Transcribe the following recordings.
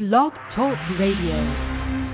Blog Talk Radio.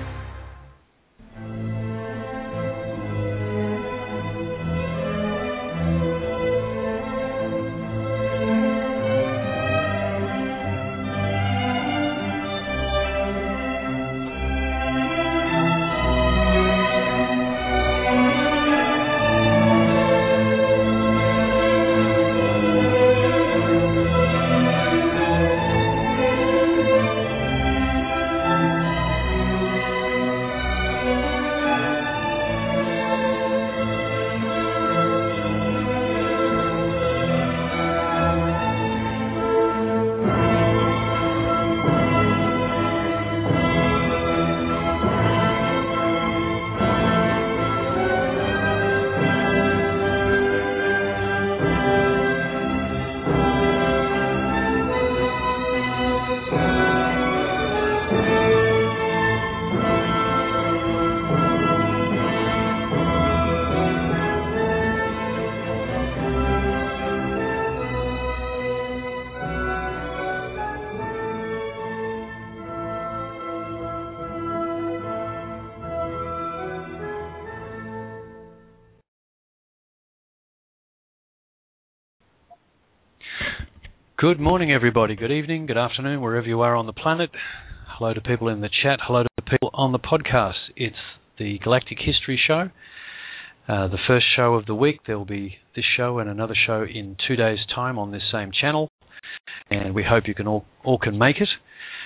Good morning, everybody. Good evening, good afternoon, wherever you are on the planet. Hello to people in the chat. Hello to people on the podcast. It's the Galactic History Show, the first show of the week. There will be this show and another show in 2 days' time on this same channel, and we hope you can all can make it.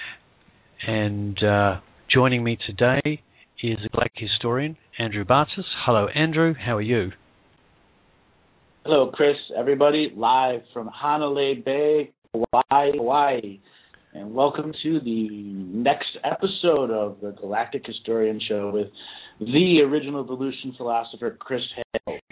And joining me today is the Galactic Historian, Andrew Bartzis. Hello, Andrew. How are you? Hello, Chris, everybody, live from Hanalei Bay, Hawaii, and welcome to the next episode of the Galactic Historian Show with the original evolution philosopher, Chris Hales.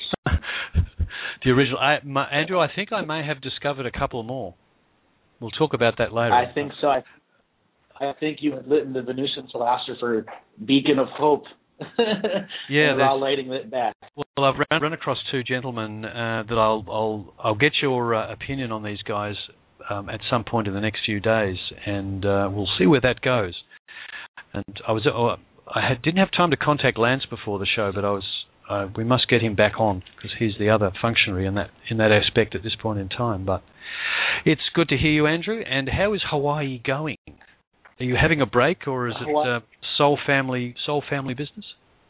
The original, Andrew, I think I may have discovered a couple more. We'll talk about that later. I think so. I think you have lit the Venusian philosopher beacon of hope. Yeah, we're all lighting it back. Well, I've run across two gentlemen that I'll get your opinion on these guys at some point in the next few days, and we'll see where that goes. And I didn't have time to contact Lance before the show, but we must get him back on because he's the other functionary in that aspect at this point in time. But it's good to hear you, Andrew. And how is Hawaii going? Are you having a break, or is it soul family business?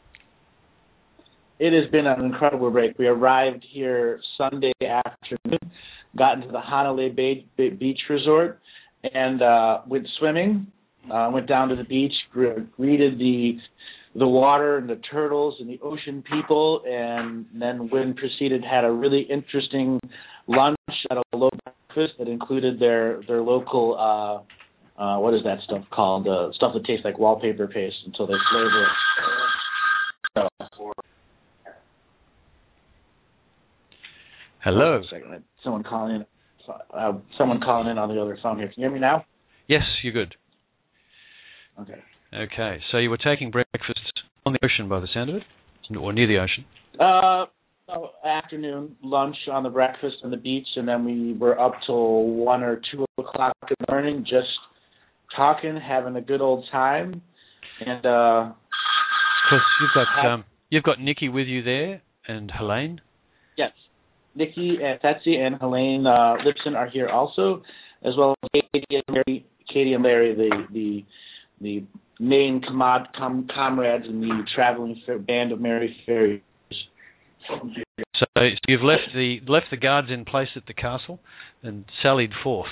It has been an incredible break. We arrived here Sunday afternoon, got into the Hanalei Bay Beach Resort, and went swimming. Went down to the beach, greeted the water and the turtles and the ocean people, and then proceeded had a really interesting lunch at a local breakfast that included their local. What is that stuff called? Stuff that tastes like wallpaper paste until they flavor it. Hello. Someone calling in. Someone calling in on the other phone here. Can you hear me now? Yes, you're good. Okay. So you were taking breakfast on the ocean by the sound of it, or near the ocean? Afternoon lunch on the breakfast on the beach, and then we were up till 1 or 2 o'clock in the morning, just talking, having a good old time, and because you've got Nikki with you there and Helene. Yes, Nikki and Betsy and Helene Lipson are here also, as well as Katie and Larry, the main comrades in the traveling band of Merry Fairies. So you've left the guards in place at the castle and sallied forth.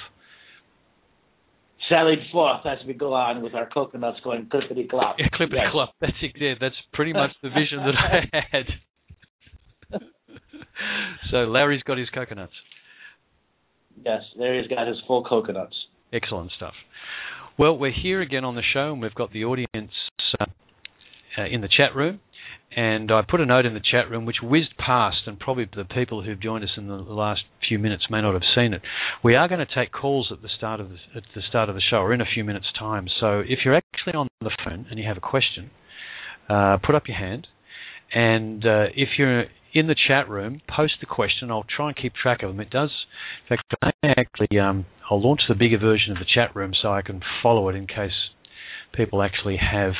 As we go on with our coconuts going clippity-clop. Yeah, clippity-clop. That's it. Yeah, that's pretty much the vision that I had. So Larry's got his coconuts. Yes, Larry's got his full coconuts. Excellent stuff. Well, we're here again on the show, and we've got the audience in the chat room. And I put a note in the chat room which whizzed past, and probably the people who've joined us in the last few minutes may not have seen it. We are going to take calls at the start of the show, or in a few minutes' time. So if you're actually on the phone and you have a question, put up your hand. And if you're in the chat room, post the question. I'll try and keep track of them. It does, in fact, I'll launch the bigger version of the chat room so I can follow it in case people actually have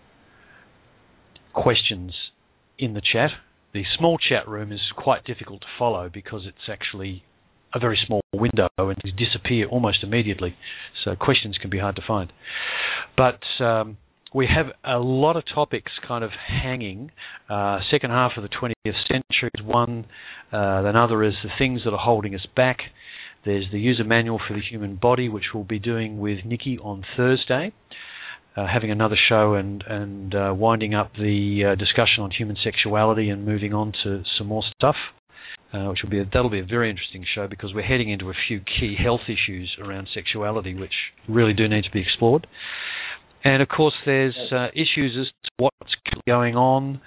questions in the chat. The small chat room is quite difficult to follow because it's actually a very small window and they disappear almost immediately. So questions can be hard to find. But we have a lot of topics kind of hanging. Second half of the 20th century is one. Another is the things that are holding us back. There's the user manual for the human body, which we'll be doing with Nikki on Thursday. Having another show and winding up the discussion on human sexuality and moving on to some more stuff, that'll be a very interesting show because we're heading into a few key health issues around sexuality which really do need to be explored. And of course, there's issues as to what's going on.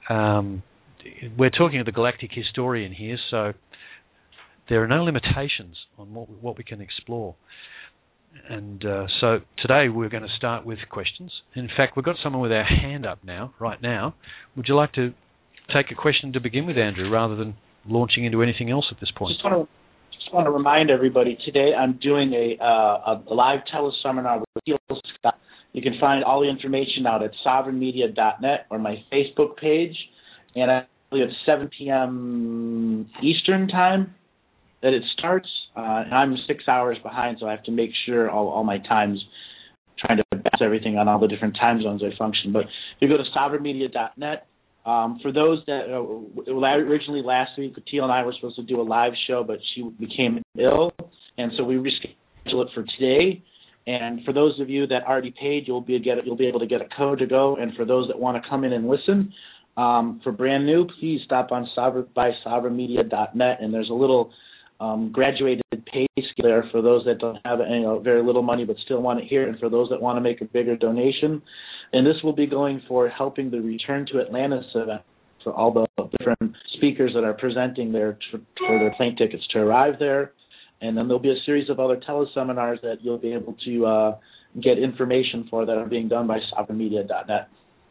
We're talking to the galactic historian here, so there are no limitations on what we can explore. And so today we're going to start with questions. In fact, we've got someone with their hand up right now. Would you like to take a question to begin with, Andrew, rather than launching into anything else at this point? Just want to remind everybody, today I'm doing a live teleseminar with Teal Scott. You can find all the information out at sovereignmedia.net or my Facebook page. And I believe it's 7 p.m. Eastern time that it starts. And I'm 6 hours behind, so I have to make sure all my times, trying to balance everything on all the different time zones I function. But if you go to sovereignmedia.net, for those that, originally last week, Teal and I were supposed to do a live show, but she became ill, and so we rescheduled it for today. And for those of you that already paid, you'll be able to get a code to go. And for those that want to come in and listen, for brand new, please stop on sovereignmedia.net, and there's a little graduated pay scale there for those that don't have very little money but still want to hear, and for those that want to make a bigger donation. And this will be going for helping the Return to Atlantis event for all the different speakers that are presenting there for their plane tickets to arrive there. And then there'll be a series of other teleseminars that you'll be able to get information for that are being done by sovereignmedia.net.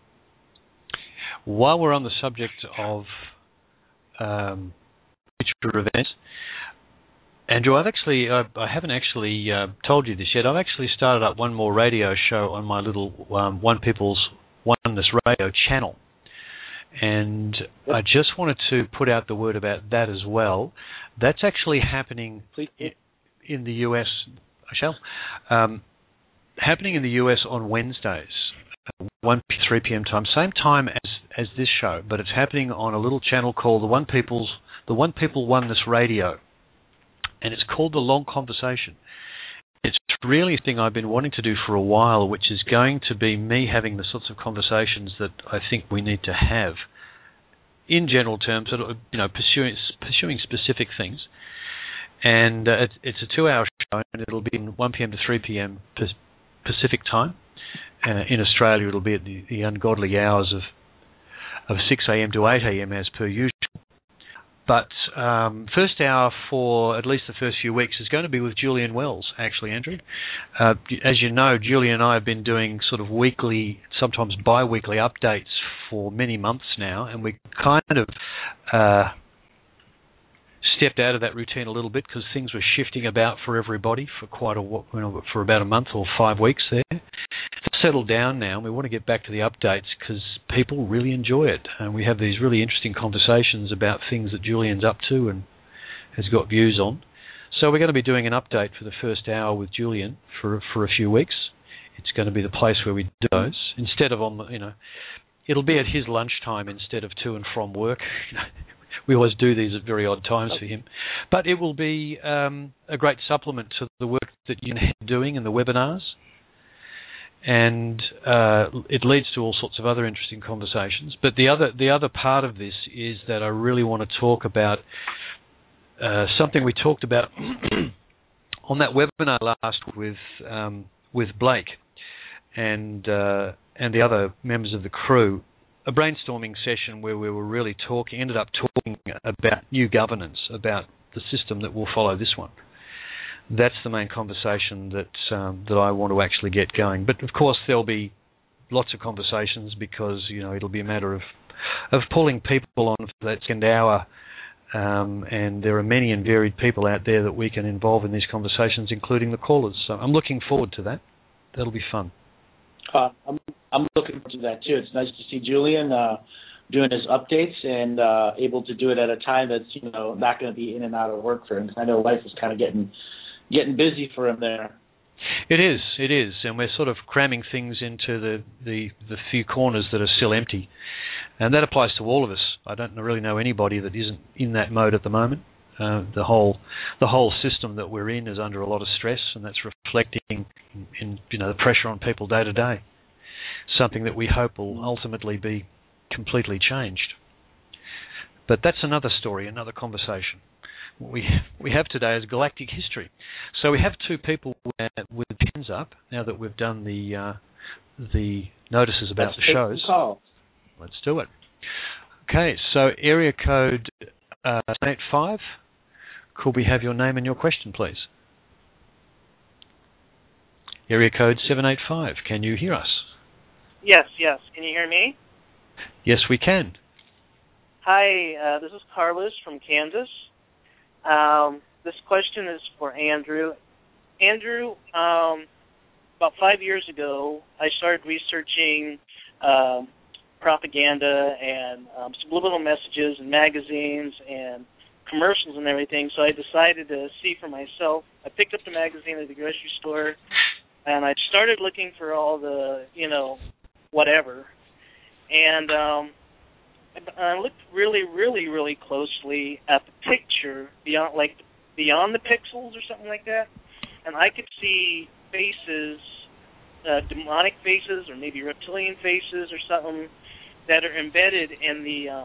While we're on the subject of future events, Andrew, I haven't actually told you this yet. I've actually started up one more radio show on my little One People's Oneness radio channel. And I just wanted to put out the word about that as well. That's actually happening in the US. Happening in the US on Wednesdays, 3 p.m. time, same time as this show, but it's happening on a little channel called the One People Oneness Radio, and it's called The Long Conversation. It's really a thing I've been wanting to do for a while, which is going to be me having the sorts of conversations that I think we need to have in general terms, pursuing specific things. And it's a 2-hour show, and it'll be in 1 p.m. to 3 p.m. Pacific time. In Australia, it'll be at the ungodly hours of 6 a.m. to 8 a.m. as per usual. But first hour for at least the first few weeks is going to be with Julian Wells, actually, Andrew. As you know, Julian and I have been doing sort of weekly, sometimes bi-weekly updates for many months now, and we kind of stepped out of that routine a little bit because things were shifting about for everybody for for about a month or 5 weeks there. It's settled down now, and we want to get back to the updates because people really enjoy it, and we have these really interesting conversations about things that Julian's up to and has got views on. So we're going to be doing an update for the first hour with Julian for a few weeks. It's going to be the place where we do those instead of it'll be at his lunchtime instead of to and from work. We always do these at very odd times for him. But it will be a great supplement to the work that you're doing in the webinars. And it leads to all sorts of other interesting conversations. But the other part of this is that I really want to talk about something we talked about on that webinar last with Blake and the other members of the crew. A brainstorming session where we were really ended up talking about new governance, about the system that will follow this one. That's the main conversation that I want to actually get going. But of course there'll be lots of conversations because it'll be a matter of pulling people on for that second hour, and there are many and varied people out there that we can involve in these conversations, including the callers. So I'm looking forward to that. That'll be fun. I'm looking forward to that too. It's nice to see Julian doing his updates and able to do it at a time that's not going to be in and out of work for him. I know life is kind of getting busy for him there. It is, and we're sort of cramming things into the few corners that are still empty, and that applies to all of us. I don't really know anybody that isn't in that mode at the moment. The whole system that we're in is under a lot of stress, and that's reflecting in the pressure on people day to day. Something that we hope will ultimately be completely changed. But that's another story, another conversation. What we have today is galactic history. So we have two people with pens up now that we've done the notices about the shows. Let's do it. Okay, so area code 785. Could we have your name and your question, please? Area code 785. Can you hear us? Yes. Can you hear me? Yes, we can. Hi, this is Carlos from Kansas. This question is for Andrew. Andrew, about 5 years ago, I started researching propaganda and subliminal messages in magazines and commercials and everything, so I decided to see for myself. I picked up the magazine at the grocery store, and I started looking for all the, whatever. And I looked really, really, really closely at the picture beyond the pixels or something like that, and I could see faces, demonic faces or maybe reptilian faces or something that are embedded in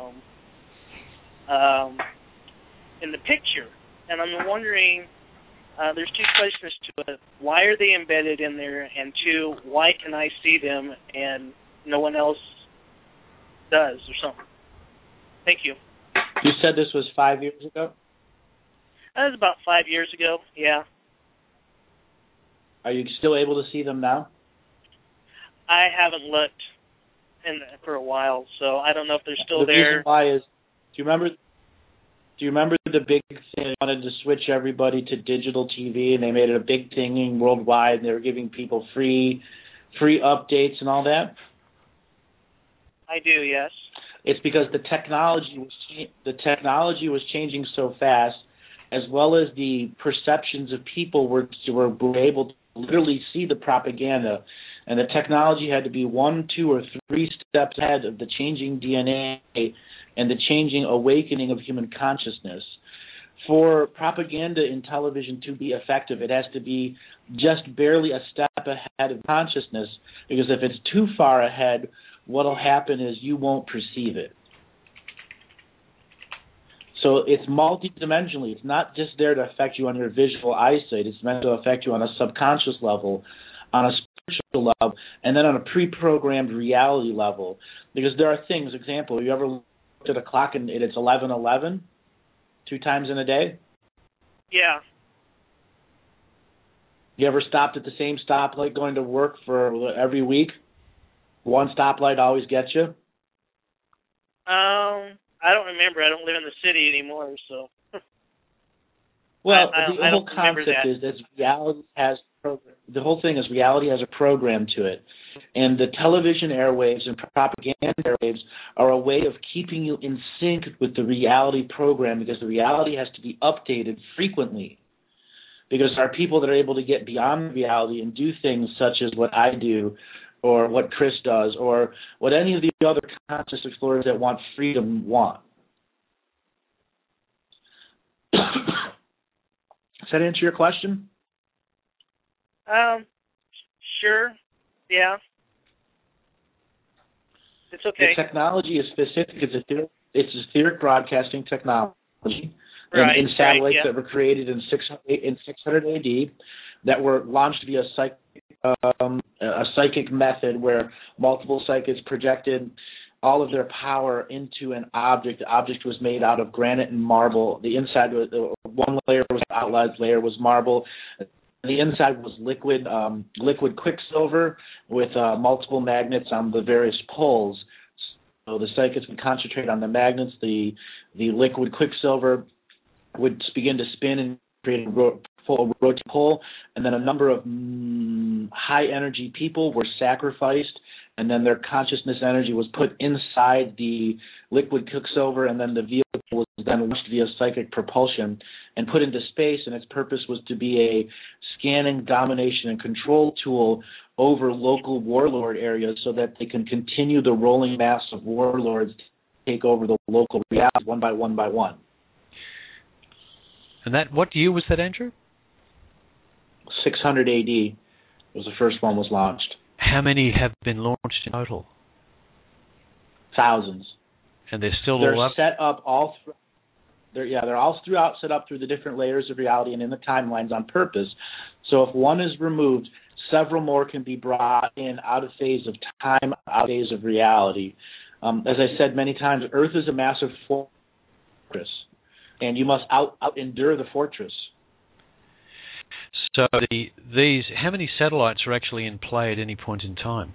the picture. And I'm wondering, there's two questions to it. Why are they embedded in there? And two, why can I see them and no one else does or something? Thank you. You said this was 5 years ago? That was about 5 years ago, yeah. Are you still able to see them now? I haven't looked for a while, so I don't know if they're still there. The reason why is, do you remember the big thing? They wanted to switch everybody to digital TV, and they made it a big thing worldwide, and they were giving people free updates and all that? I do, yes. It's because the technology was changing so fast, as well as the perceptions of people were able to literally see the propaganda, and the technology had to be 1, 2, or 3 steps ahead of the changing DNA and the changing awakening of human consciousness. For propaganda in television to be effective, it has to be just barely a step ahead of consciousness, because if it's too far ahead, what will happen is you won't perceive it. So it's multidimensionally. It's not just there to affect you on your visual eyesight. It's meant to affect you on a subconscious level, on a spiritual level, and then on a pre-programmed reality level. Because there are things, example, you ever looked at a clock and it's 11:11 2 times in a day? Yeah. You ever stopped at the same stoplight going to work for every week? One stoplight always gets you? I don't remember. I don't live in the city anymore, so. Well, the whole concept is that reality has the whole thing is reality has a program to it, and the television airwaves and propaganda airwaves are a way of keeping you in sync with the reality program, because the reality has to be updated frequently. Because there are people that are able to get beyond reality and do things such as what I do, or what Chris does, or what any of the other conscious explorers that want freedom want. Does that answer your question? Sure. Yeah. It's okay. The technology is specific. It's etheric broadcasting technology in satellites that were created in 600 AD that were launched via a psychic method where multiple psychics projected all of their power into an object. The object was made out of granite and marble. The inside was one layer was outside layer was marble. The inside was liquid quicksilver with multiple magnets on the various poles. So the psychics would concentrate on the magnets. The liquid quicksilver would begin to spin and create a rotating pole, and then a number of high energy people were sacrificed, and then their consciousness energy was put inside the liquid quicksilver, and then the vehicle was then launched via psychic propulsion and put into space, and its purpose was to be a scanning, domination, and control tool over local warlord areas so that they can continue the rolling mass of warlords to take over the local realities one by one by one. And that, what year was that, Andrew? 600 AD was the first one was launched. How many have been launched in total? Thousands. And they're still They're all up? set up all through. They're all throughout set up through the different layers of reality and in the timelines on purpose. So if one is removed, several more can be brought in out of phase of time, out of phase of reality. As I said many times, Earth is a massive fortress, and you must endure the fortress. So how many satellites are actually in play at any point in time?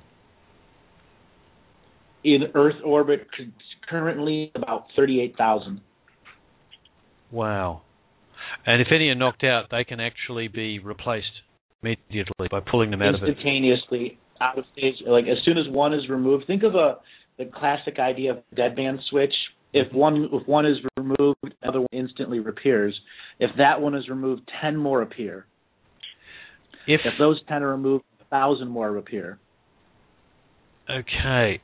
In Earth orbit, currently about 38,000. Wow. And if any are knocked out, they can actually be replaced immediately by pulling them out of it. Instantaneously, out of stage. Like as soon as one is removed, think of the classic idea of a dead man switch. If one is removed, the other one instantly appears. If that one is removed, 10 more appear. If those 10 are removed, 1,000 more appear. Okay.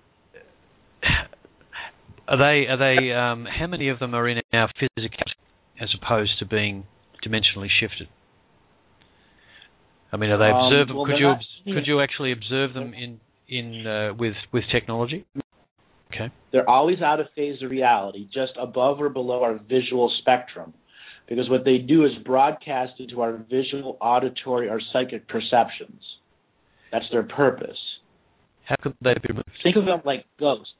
Are they? How many of them are in our physicality as opposed to being dimensionally shifted? I mean, are they observable? Well, could you actually observe them with technology? Okay. They're always out of phase of reality, just above or below our visual spectrum. Because what they do is broadcast into our visual, auditory, or psychic perceptions. That's their purpose. How could they be removed? Think of them like ghosts.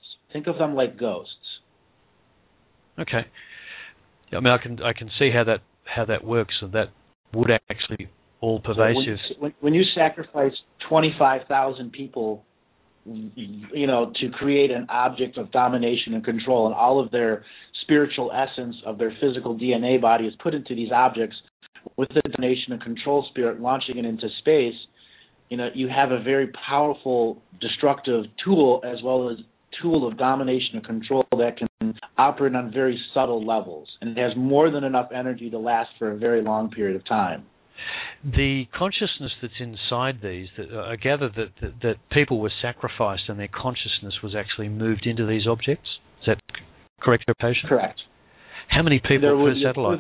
Okay. I mean, I can see how that works, and that would actually be all pervasive. So when you sacrifice 25,000 people, to create an object of domination and control, and all of their spiritual essence of their physical DNA body is put into these objects with the domination and control spirit, launching it into space, you have a very powerful destructive tool as well as tool of domination and control that can operate on very subtle levels, and it has more than enough energy to last for a very long period of time. The consciousness that's inside these, I gather that people were sacrificed and their consciousness was actually moved into these objects. Is that correct interpretation? Correct. How many people per satellite?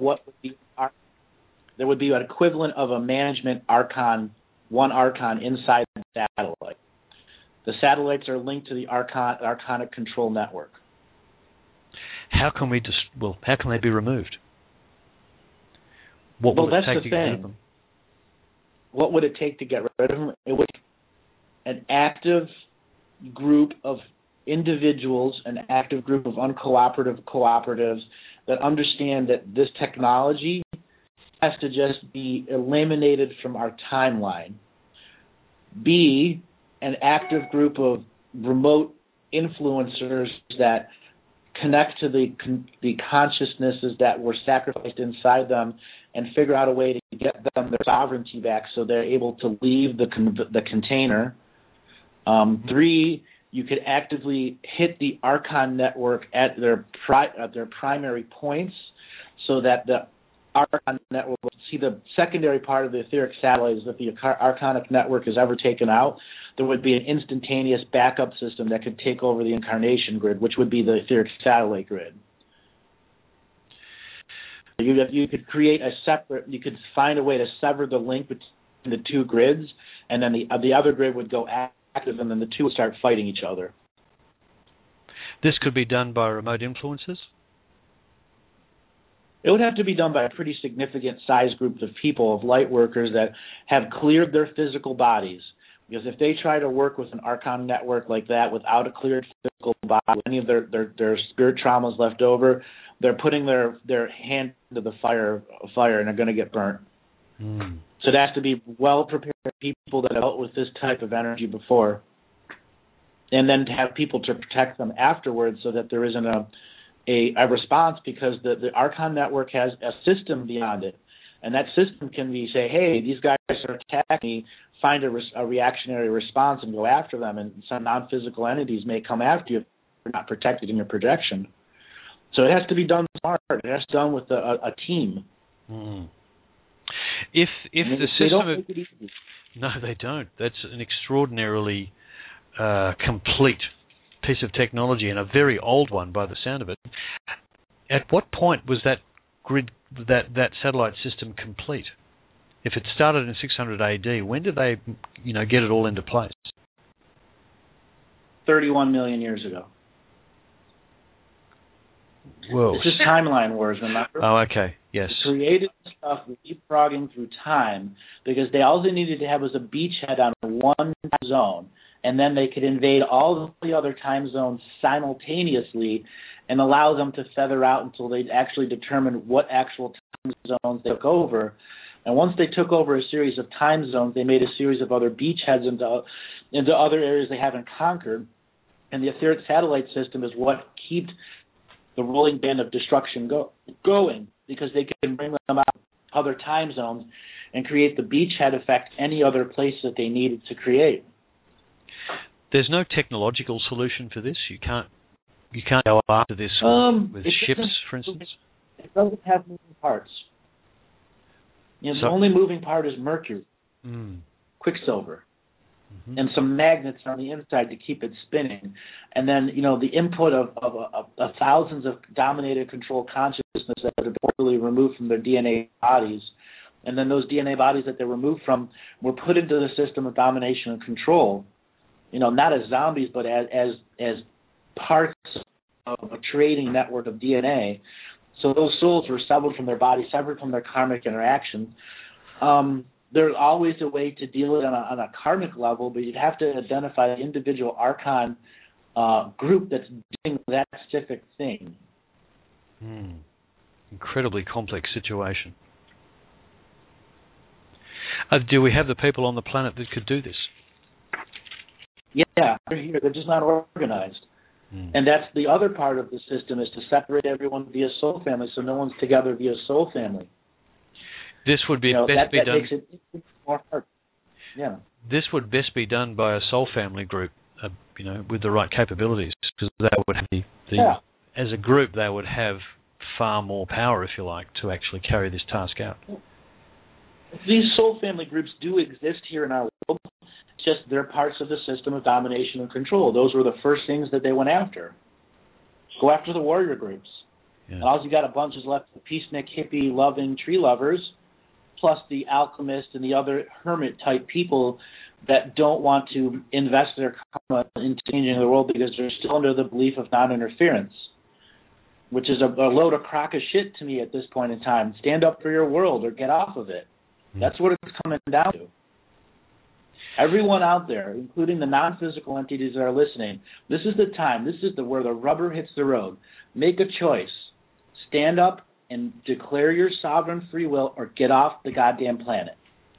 There would be an equivalent of a management archon, one archon inside the satellite. The satellites are linked to the archonic control network. How can they be removed? What would it take to get rid of them? What would it take to get rid of them? It would be an active group of individuals, an active group of uncooperative cooperatives that understand that this technology has to just be eliminated from our timeline. B, an active group of remote influencers that connect to the consciousnesses that were sacrificed inside them and figure out a way to get them their sovereignty back so they're able to leave the container. 3, you could actively hit the Archon network at their primary points so that the Archon network, see the secondary part of the etheric satellite is if the Archonic network is ever taken out, there would be an instantaneous backup system that could take over the incarnation grid, which would be the etheric satellite grid. You could create you could find a way to sever the link between the two grids, and then the other grid would go active, and then the two would start fighting each other. This could be done by remote influences? It would have to be done by a pretty significant size group of people, of light workers that have cleared their physical bodies. Because if they try to work with an Archon network like that without a cleared physical body, any of their spirit traumas left over, they're putting their hand into the fire and they're going to get burnt. So it has to be well-prepared people that have dealt with this type of energy before, and then to have people to protect them afterwards so that there isn't a response, because the Archon network has a system beyond it. And that system can be say, hey, these guys are attacking me find a reactionary response and go after them, and some non-physical entities may come after you if you're not protected in your projection. So it has to be done smart. It has to be done with a team. Mm. If the system no, they don't. That's an extraordinarily complete piece of technology, and a very old one by the sound of it. At what point was that grid, that satellite system complete? If it started in 600 AD, when did they, get it all into place? 31 million years ago. Whoa. This is timeline wars, remember? Oh, okay. Yes. They created stuff leapfrogging through time because all they needed to have was a beachhead on one time zone, and then they could invade all the other time zones simultaneously and allow them to feather out until they actually determined what actual time zones they took over. And once they took over a series of time zones, they made a series of other beachheads into other areas they haven't conquered. And the etheric satellite system is what keeps the rolling band of destruction going, because they can bring them out of other time zones and create the beachhead effect any other place that they needed to create. There's no technological solution for this? You can't go after this with ships, for instance? It doesn't have moving parts. The only moving part is mercury, quicksilver, and some magnets on the inside to keep it spinning. And then, the input of thousands of dominated controlled consciousness that have been totally removed from their DNA bodies. And then those DNA bodies that they're removed from were put into the system of domination and control, not as zombies, but as parts of a trading network of DNA. So those souls were severed from their body, severed from their karmic interaction. There's always a way to deal with it on a karmic level, but you'd have to identify the individual archon group that's doing that specific thing. Incredibly complex situation. Do we have the people on the planet that could do this? Yeah, they're here. They're just not organized. And that's the other part of the system, is to separate everyone via soul family, so no one's together via soul family. This would be best be done. Makes it more hard. Yeah. This would best be done by a soul family group, with the right capabilities, because they would have as a group they would have far more power, if you like, to actually carry this task out. These soul family groups do exist here in our world. It's just they're parts of the system of domination and control. Those were the first things that they went after. Go after the warrior groups. Yeah. And all you got a bunch is left of peacenik, hippie, loving tree lovers, plus the alchemists and the other hermit-type people that don't want to invest their karma in changing the world because they're still under the belief of non-interference, which is a load of crock of shit to me at this point in time. Stand up for your world or get off of it. That's what it's coming down to. Everyone out there, including the non-physical entities that are listening, this is the time. This is where the rubber hits the road. Make a choice. Stand up and declare your sovereign free will, or get off the goddamn planet.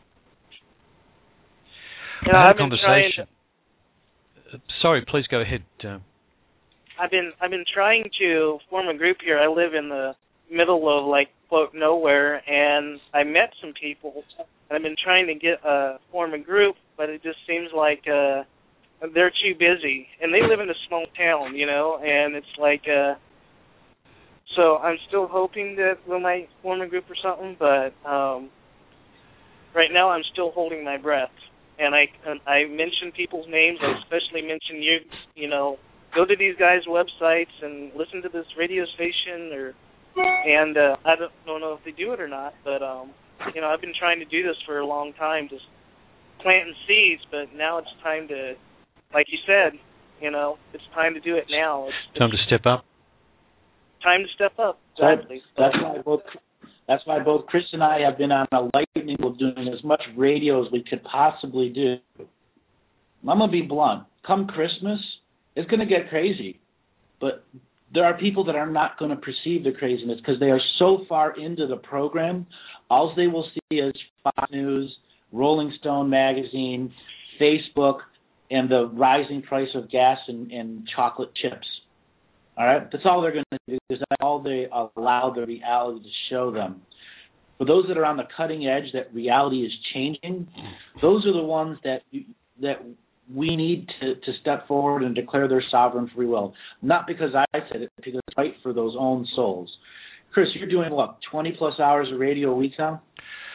I've been conversation. Sorry, please go ahead. I've been trying to form a group here. I live in the middle of quote nowhere, and I met some people. And I've been trying to form a group, but it just seems like they're too busy, and they live in a small town, and it's so I'm still hoping that we might form a group or something, but right now I'm still holding my breath. And I mention people's names. I especially mention you. Go to these guys' websites and listen to this radio station, and I don't know if they do it or not, but I've been trying to do this for a long time, just planting seeds. But now it's time to, like you said, it's time to do it now. It's time to step up. Time to step up. Exactly. That's why both Chris and I have been on a lightning of doing as much radio as we could possibly do. I'm going to be blunt. Come Christmas, it's going to get crazy. But there are people that are not going to perceive the craziness because they are so far into the program. All they will see is Fox News, Rolling Stone magazine, Facebook, and the rising price of gas and chocolate chips. All right? That's all they're going to do, because that's all they allow the reality to show them. But those that are on the cutting edge, that reality is changing, those are the ones that we need to step forward and declare their sovereign free will. Not because I said it, because it's right for those own souls. Chris, you're doing what, 20-plus hours of radio a week now?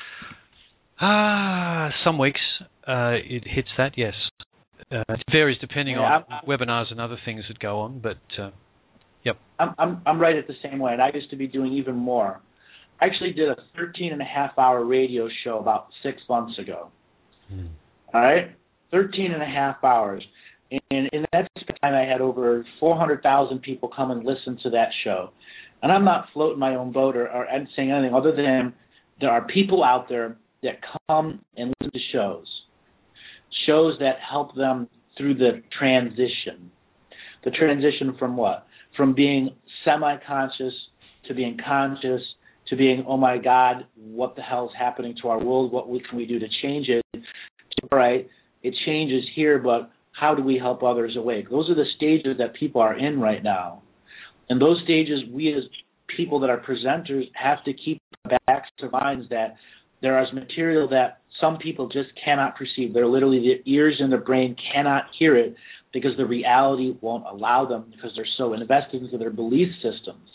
Some weeks it hits that, yes. It varies depending on webinars and other things that go on, but yep. I'm right at the same way, and I used to be doing even more. I actually did a 13-and-a-half-hour radio show about 6 months ago. All right? 13-and-a-half hours. And in that time, I had over 400,000 people come and listen to that show. And I'm not floating my own boat or saying anything other than there are people out there that come and listen to shows that help them through the transition. The transition from what? From being semi-conscious to being conscious to being, oh my God, what the hell is happening to our world? What can we do to change it? All right, it changes here, but how do we help others awake? Those are the stages that people are in right now. And those stages, we as people that are presenters have to keep back to minds that there is material that some people just cannot perceive. They're literally, the ears in their brain cannot hear it because the reality won't allow them because they're so invested into their belief systems.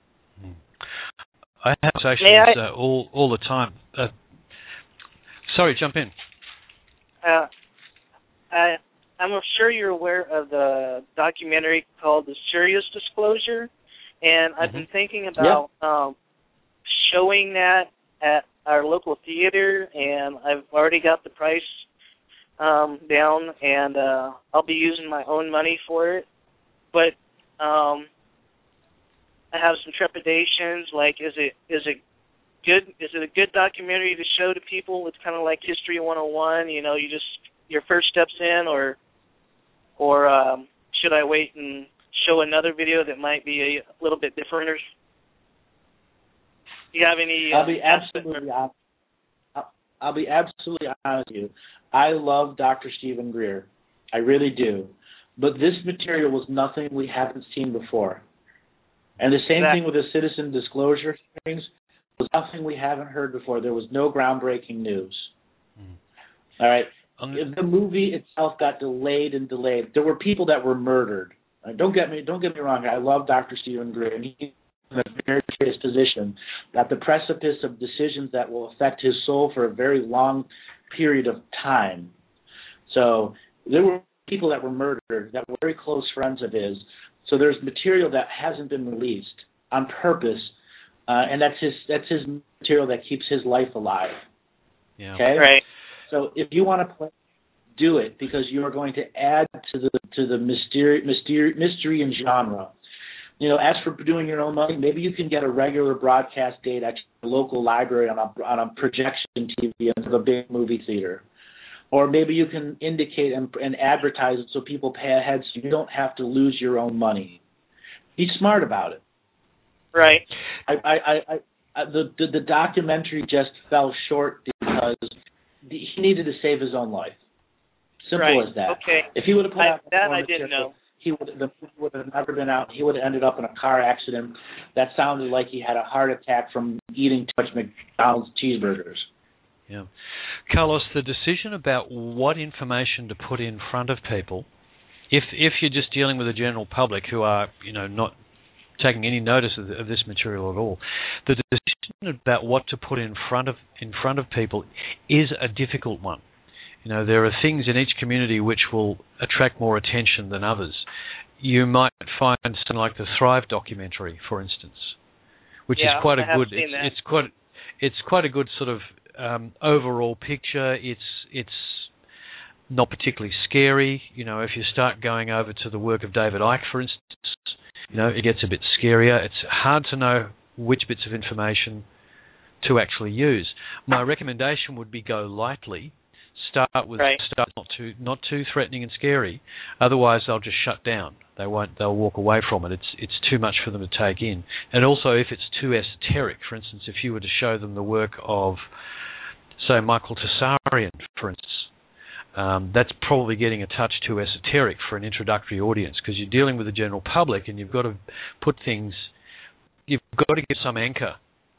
I have conversations all the time. Sorry, jump in. I'm sure you're aware of the documentary called The Sirius Disclosure, and I've been thinking about showing that at our local theater, and I've already got the price down, and I'll be using my own money for it. But I have some trepidations. Like, is it a good documentary to show to people? It's kind of like History 101. You know, your first steps in, or should I wait and show another video that might be a little bit different? Or do you have any? I'll be absolutely honest with you. I love Dr. Stephen Greer. I really do. But this material was nothing we haven't seen before. And the same thing with the citizen disclosure hearings was nothing we haven't heard before. There was no groundbreaking news. All right. The movie itself got delayed and delayed. There were people that were murdered. Don't get me wrong. I love Dr. Stephen Greer, and he's in a very serious position at the precipice of decisions that will affect his soul for a very long period of time. So there were people that were murdered that were very close friends of his. So there's material that hasn't been released on purpose, and that's his material that keeps his life alive. Yeah. Okay. Right. So if you want to play, do it, because you are going to add to the mystery and genre. You know, as for doing your own money, maybe you can get a regular broadcast date at your local library on a projection TV in the big movie theater. Or maybe you can indicate and advertise it so people pay ahead so you don't have to lose your own money. Be smart about it. Right. The documentary just fell short because he needed to save his own life. Simple as that. Okay. If he would have put out that, I didn't know. The movie would have never been out. He would have ended up in a car accident that sounded like he had a heart attack from eating too much McDonald's cheeseburgers. Yeah. Carlos, the decision about what information to put in front of people, if you're just dealing with the general public who are, not taking any notice of this material at all, the decision about what to put in front of people is a difficult one. There are things in each community which will attract more attention than others. You might find something like the Thrive documentary, for instance, which is quite a good. It's quite a good sort of overall picture. It's not particularly scary. If you start going over to the work of David Icke, for instance, it gets a bit scarier. It's hard to know which bits of information to actually use. My recommendation would be go lightly. Start with stuff not too threatening and scary. Otherwise, they'll just shut down. They won't. They'll walk away from it. It's too much for them to take in. And also, if it's too esoteric, for instance, if you were to show them the work of, say, Michael Tsarian, for instance, that's probably getting a touch too esoteric for an introductory audience, because you're dealing with the general public, and you've got to put things. You've got to give some anchor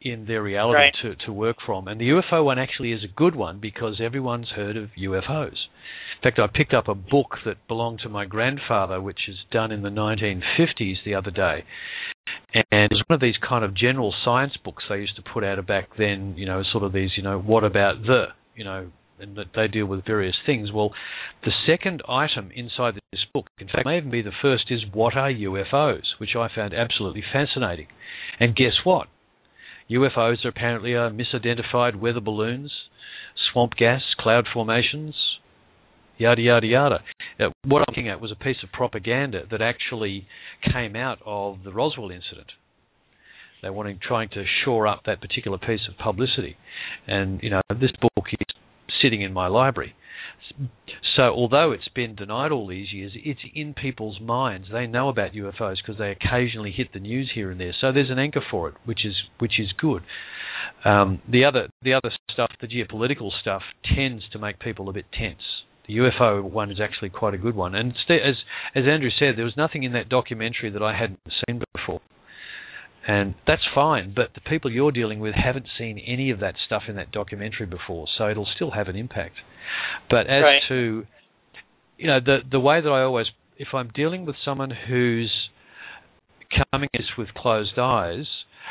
in their reality to work from. And the UFO one actually is a good one because everyone's heard of UFOs. In fact, I picked up a book that belonged to my grandfather, which is done in the 1950s the other day. And it was one of these kind of general science books they used to put out back then, sort of these, what about and that they deal with various things. Well, the second item inside this book, in fact, may even be the first, is what are UFOs, which I found absolutely fascinating. And guess what? UFOs are apparently misidentified weather balloons, swamp gas, cloud formations, yada, yada, yada. What I'm looking at was a piece of propaganda that actually came out of the Roswell incident. They were trying to shore up that particular piece of publicity. And, this book is sitting in my library. So although it's been denied all these years, it's in people's minds. They know about UFOs because they occasionally hit the news here and there. So there's an anchor for it, which is good. The other stuff, the geopolitical stuff, tends to make people a bit tense. The UFO one is actually quite a good one. And as Andrew said, there was nothing in that documentary that I hadn't seen before. And that's fine, but the people you're dealing with haven't seen any of that stuff in that documentary before, so it'll still have an impact. But as to, the way that I always, if I'm dealing with someone who's coming at this with closed eyes,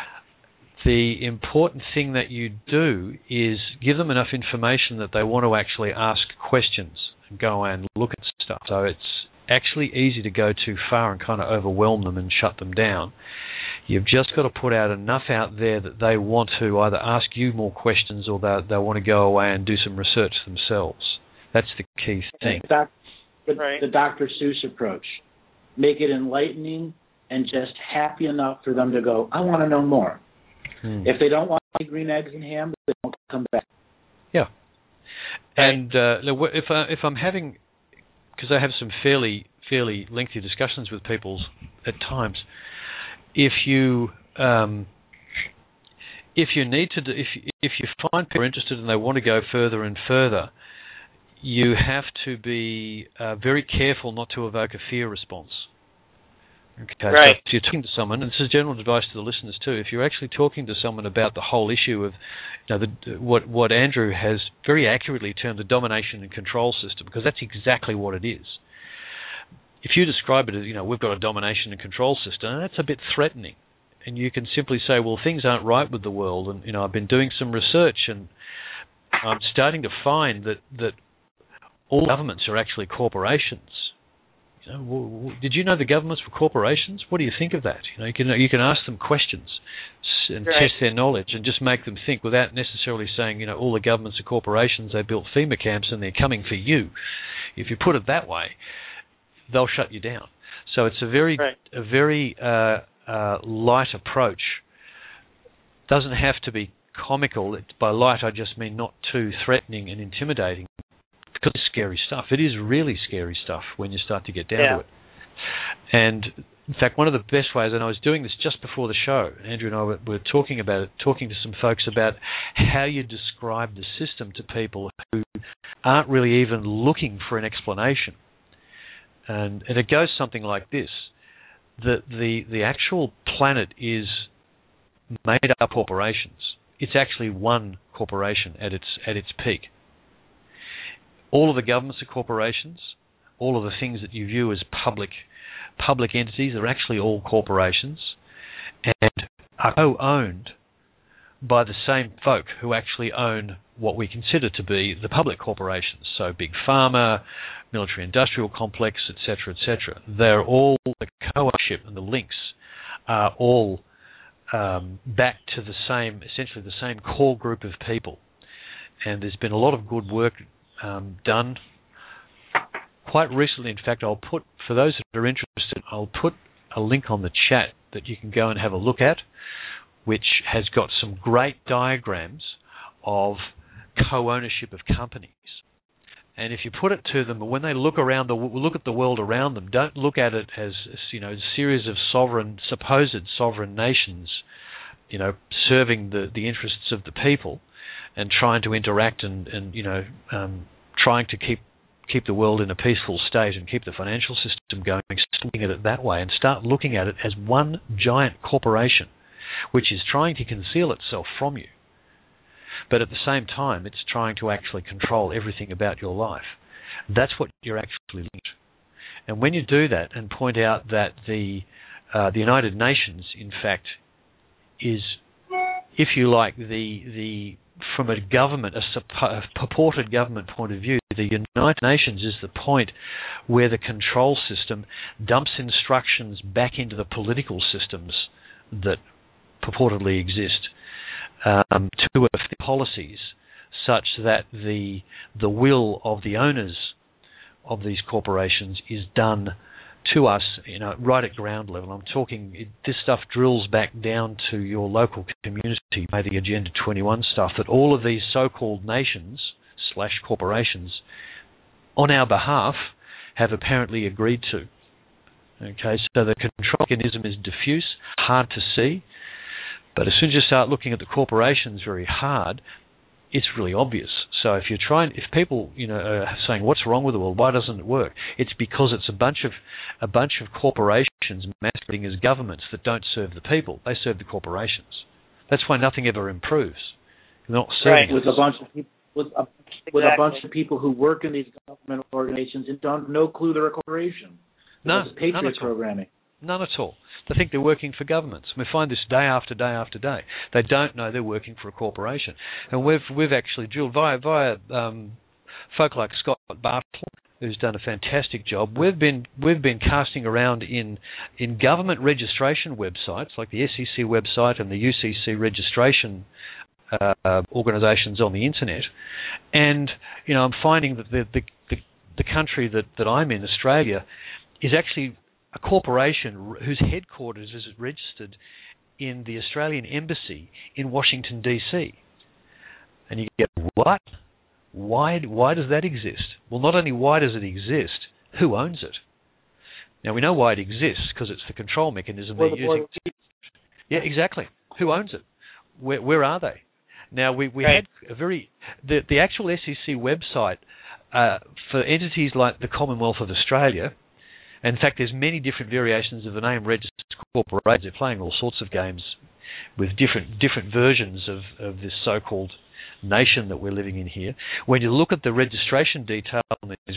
the important thing that you do is give them enough information that they want to actually ask questions and go and look at stuff. So it's actually easy to go too far and kind of overwhelm them and shut them down. You've just got to put out enough out there that they want to either ask you more questions or they want to go away and do some research themselves. That's the key thing. The Dr. Seuss approach. Make it enlightening and just happy enough for them to go, I want to know more. If they don't want green eggs and ham, they won't come back. Yeah. And if I'm having, because I have some fairly lengthy discussions with people at times, if you need to, if you find people are interested and they want to go further and further, you have to be very careful not to evoke a fear response. Okay, so if you're talking to someone, and this is general advice to the listeners too, if you're actually talking to someone about the whole issue of, what Andrew has very accurately termed the domination and control system, because that's exactly what it is. If you describe it as, we've got a domination and control system, that's a bit threatening. And you can simply say, well, things aren't right with the world. And, I've been doing some research and I'm starting to find that all governments are actually corporations. Did you know the governments were corporations? What do you think of that? You can ask them questions and test their knowledge and just make them think without necessarily saying, all the governments are corporations, they built FEMA camps and they're coming for you. If you put it that way, they'll shut you down. So it's a very light approach. Doesn't have to be comical. By light, I just mean not too threatening and intimidating, because it's scary stuff. It is really scary stuff when you start to get down to it. And in fact, one of the best ways, and I was doing this just before the show, Andrew and I were talking about it, talking to some folks about how you describe the system to people who aren't really even looking for an explanation. And it goes something like this: that the actual planet is made up of corporations. It's actually one corporation at its peak. All of the governments are corporations. All of the things that you view as public entities are actually all corporations, and are co-owned by the same folk who actually own what we consider to be the public corporations. So Big Pharma, military-industrial complex, etc., etc. They're all, the co-ownership and the links are all back to essentially the same core group of people. And there's been a lot of good work done. Quite recently, in fact, I'll put, for those that are interested, I'll put a link on the chat that you can go and have a look at, which has got some great diagrams of co-ownership of companies. And if you put it to them, when they look at the world around them, don't look at it as a series of supposed sovereign nations, serving the interests of the people and trying to interact and trying to keep the world in a peaceful state and keep the financial system going. Start looking at it that way and start looking at it as one giant corporation which is trying to conceal itself from you. But at the same time, it's trying to actually control everything about your life. That's what you're actually looking at. And when you do that and point out that the United Nations, in fact, is, if you like, the from a government, a purported government point of view, the United Nations is the point where the control system dumps instructions back into the political systems that purportedly exist to affect policies such that the will of the owners of these corporations is done to us, right at ground level. I'm talking, this stuff drills back down to your local community, by the Agenda 21 stuff that all of these so-called nations / corporations on our behalf have apparently agreed to. Okay, so the control mechanism is diffuse, hard to see, but as soon as you start looking at the corporations very hard, it's really obvious. So if people, are saying, what's wrong with the world? Why doesn't it work? It's because it's a bunch of corporations masquerading as governments that don't serve the people. They serve the corporations. That's why nothing ever improves. They're not serving us. With a bunch of people who work in these government organizations and don't no clue they're a corporation. No, it's Patriot programming. None at all. They think they're working for governments. We find this day after day after day. They don't know they're working for a corporation. And we've actually drilled via folk like Scott Bartle, who's done a fantastic job. We've been casting around in government registration websites like the SEC website and the UCC registration organisations on the internet, and I'm finding that the country that I'm in, Australia, is actually a corporation whose headquarters is registered in the Australian Embassy in Washington, D.C. And you get, what? Why does that exist? Well, not only why does it exist, who owns it? Now, we know why it exists, because it's the control mechanism they're using. Yeah, exactly. Who owns it? Where are they? Now, we had the actual SEC website for entities like the Commonwealth of Australia. In fact, there's many different variations of the name registered corporations. They're playing all sorts of games with different versions of this so-called nation that we're living in here. When you look at the registration detail on these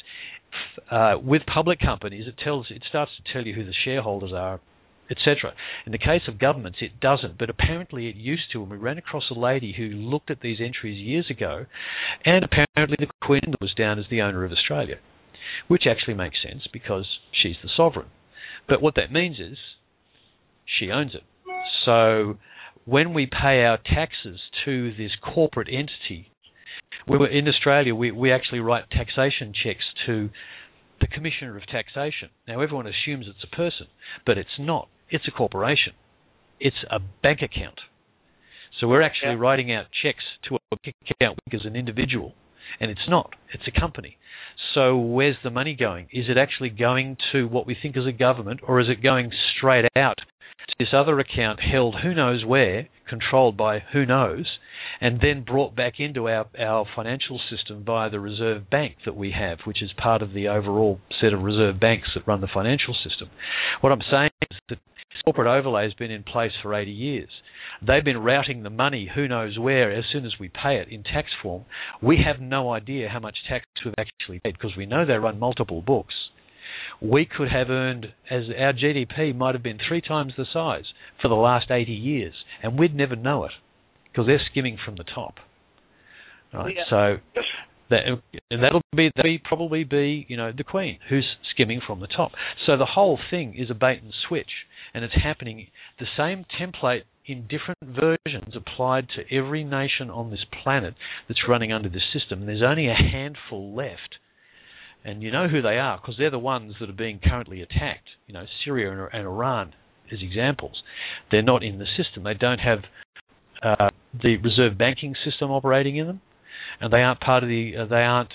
websites, with public companies, it starts to tell you who the shareholders are, etc. In the case of governments, it doesn't, but apparently it used to, and we ran across a lady who looked at these entries years ago, and apparently the Queen was down as the owner of Australia, which actually makes sense because she's the sovereign. But what that means is she owns it. So when we pay our taxes to this corporate entity, in Australia, we actually write taxation checks to the Commissioner of Taxation. Now, everyone assumes it's a person, but it's not. It's a corporation. It's a bank account. So we're actually writing out checks to a bank account as an individual, and it's not. It's a company. So where's the money going? Is it actually going to what we think is a government, or is it going straight out to this other account held who knows where, controlled by who knows, and then brought back into our financial system via the Reserve Bank that we have, which is part of the overall set of reserve banks that run the financial system? What I'm saying is that corporate overlay has been in place for 80 years. They've been routing the money who knows where as soon as we pay it in tax form. We have no idea how much tax we've actually paid because we know they run multiple books. We could have earned, as our GDP might have been 3 times the size for the last 80 years, and we'd never know it because they're skimming from the top. Right? Yeah. So that'll probably be the Queen who's skimming from the top. So the whole thing is a bait and switch, and it's happening. The same template in different versions applied to every nation on this planet that's running under this system. And there's only a handful left. And you know who they are because they're the ones that are being currently attacked. Syria and Iran as examples. They're not in the system. They don't have the reserve banking system operating in them, and they aren't part of the. They aren't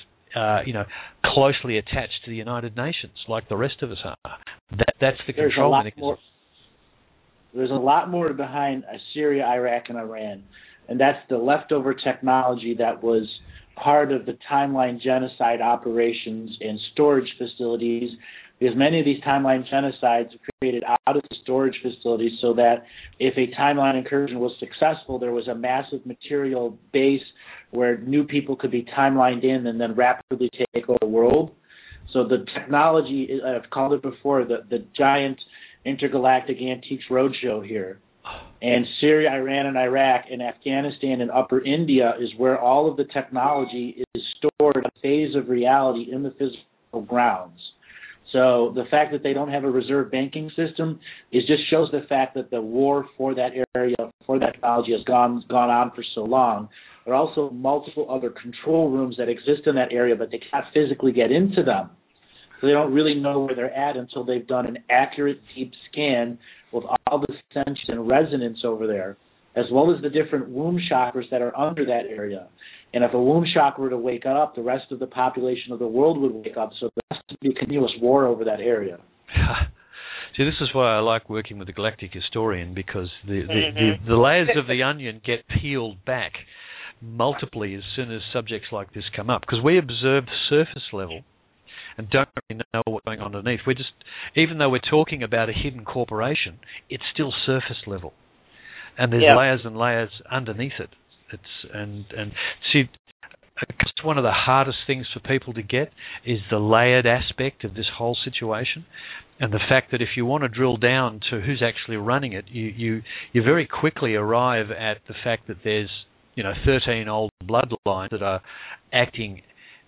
closely attached to the United Nations like the rest of us are. That's the control mechanism. There's a lot more behind Syria, Iraq, and Iran, and that's the leftover technology that was part of the timeline genocide operations and storage facilities because many of these timeline genocides are created out of the storage facilities so that if a timeline incursion was successful, there was a massive material base where new people could be timelined in and then rapidly take over the world. So the technology, I've called it before, the giant intergalactic antiques roadshow here. And Syria, Iran, and Iraq, and Afghanistan, and Upper India is where all of the technology is stored in a phase of reality in the physical grounds. So the fact that they don't have a reserve banking system just shows the fact that the war for that area, for that technology, has gone on for so long. There are also multiple other control rooms that exist in that area, but they can't physically get into them. So they don't really know where they're at until they've done an accurate, deep scan with all the sense and resonance over there, as well as the different womb chakras that are under that area. And if a womb chakra were to wake up, the rest of the population of the world would wake up. So there has to be a continuous war over that area. See, this is why I like working with the Galactic Historian, because the layers of the onion get peeled back multiply as soon as subjects like this come up, because we observe the surface level and don't really know what's going on underneath. We're just, even though we're talking about a hidden corporation, it's still surface level, and there's layers and layers underneath it. And see, one of the hardest things for people to get is the layered aspect of this whole situation, and the fact that if you want to drill down to who's actually running it, you very quickly arrive at the fact that there's 13 old bloodlines that are acting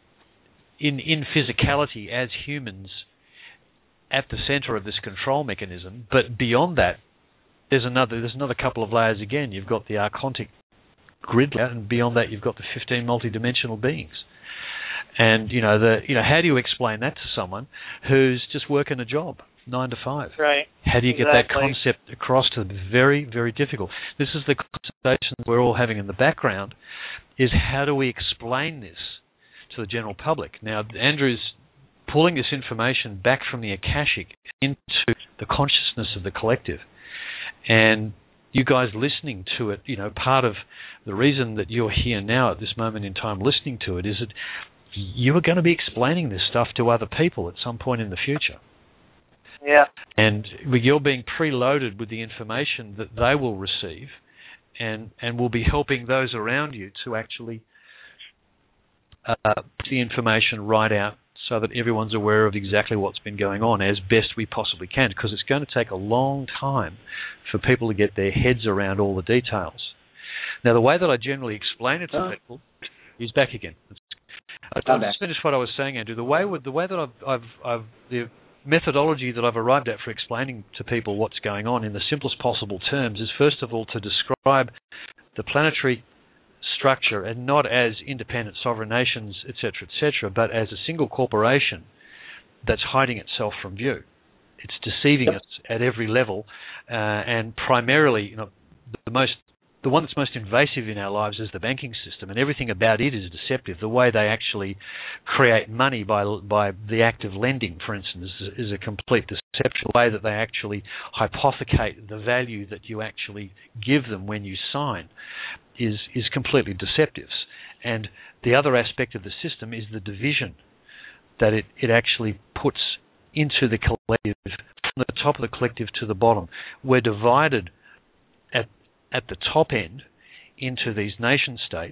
in physicality as humans at the center of this control mechanism. But beyond that, there's another couple of layers again. You've got the archontic grid layer, and beyond that you've got the 15 multidimensional beings. And how do you explain that to someone who's just working a job 9 to 5? Right. How do you get that concept across to them? Very, very difficult. This is the conversation we're all having in the background, is how do we explain this to the general public? Now, Andrew's pulling this information back from the Akashic into the consciousness of the collective. And you guys listening to it, part of the reason that you're here now at this moment in time listening to it is that you are going to be explaining this stuff to other people at some point in the future. Yeah. And you're being preloaded with the information that they will receive, and will be helping those around you to actually put the information right out so that everyone's aware of exactly what's been going on as best we possibly can, because it's going to take a long time for people to get their heads around all the details. Now, the way that I generally explain it to people is back again. I'll just finish what I was saying, Andrew. The way that the methodology that I've arrived at for explaining to people what's going on in the simplest possible terms is, first of all, to describe the planetary structure, and not as independent sovereign nations, etc., but as a single corporation that's hiding itself from view. It's deceiving us at every level, and primarily, the one that's most invasive in our lives is the banking system, and everything about it is deceptive. The way they actually create money by the act of lending, for instance, is a complete deception. The way that they actually hypothecate the value that you actually give them when you sign is completely deceptive. And the other aspect of the system is the division that it actually puts into the collective, from the top of the collective to the bottom. We're divided at the top end into these nation states,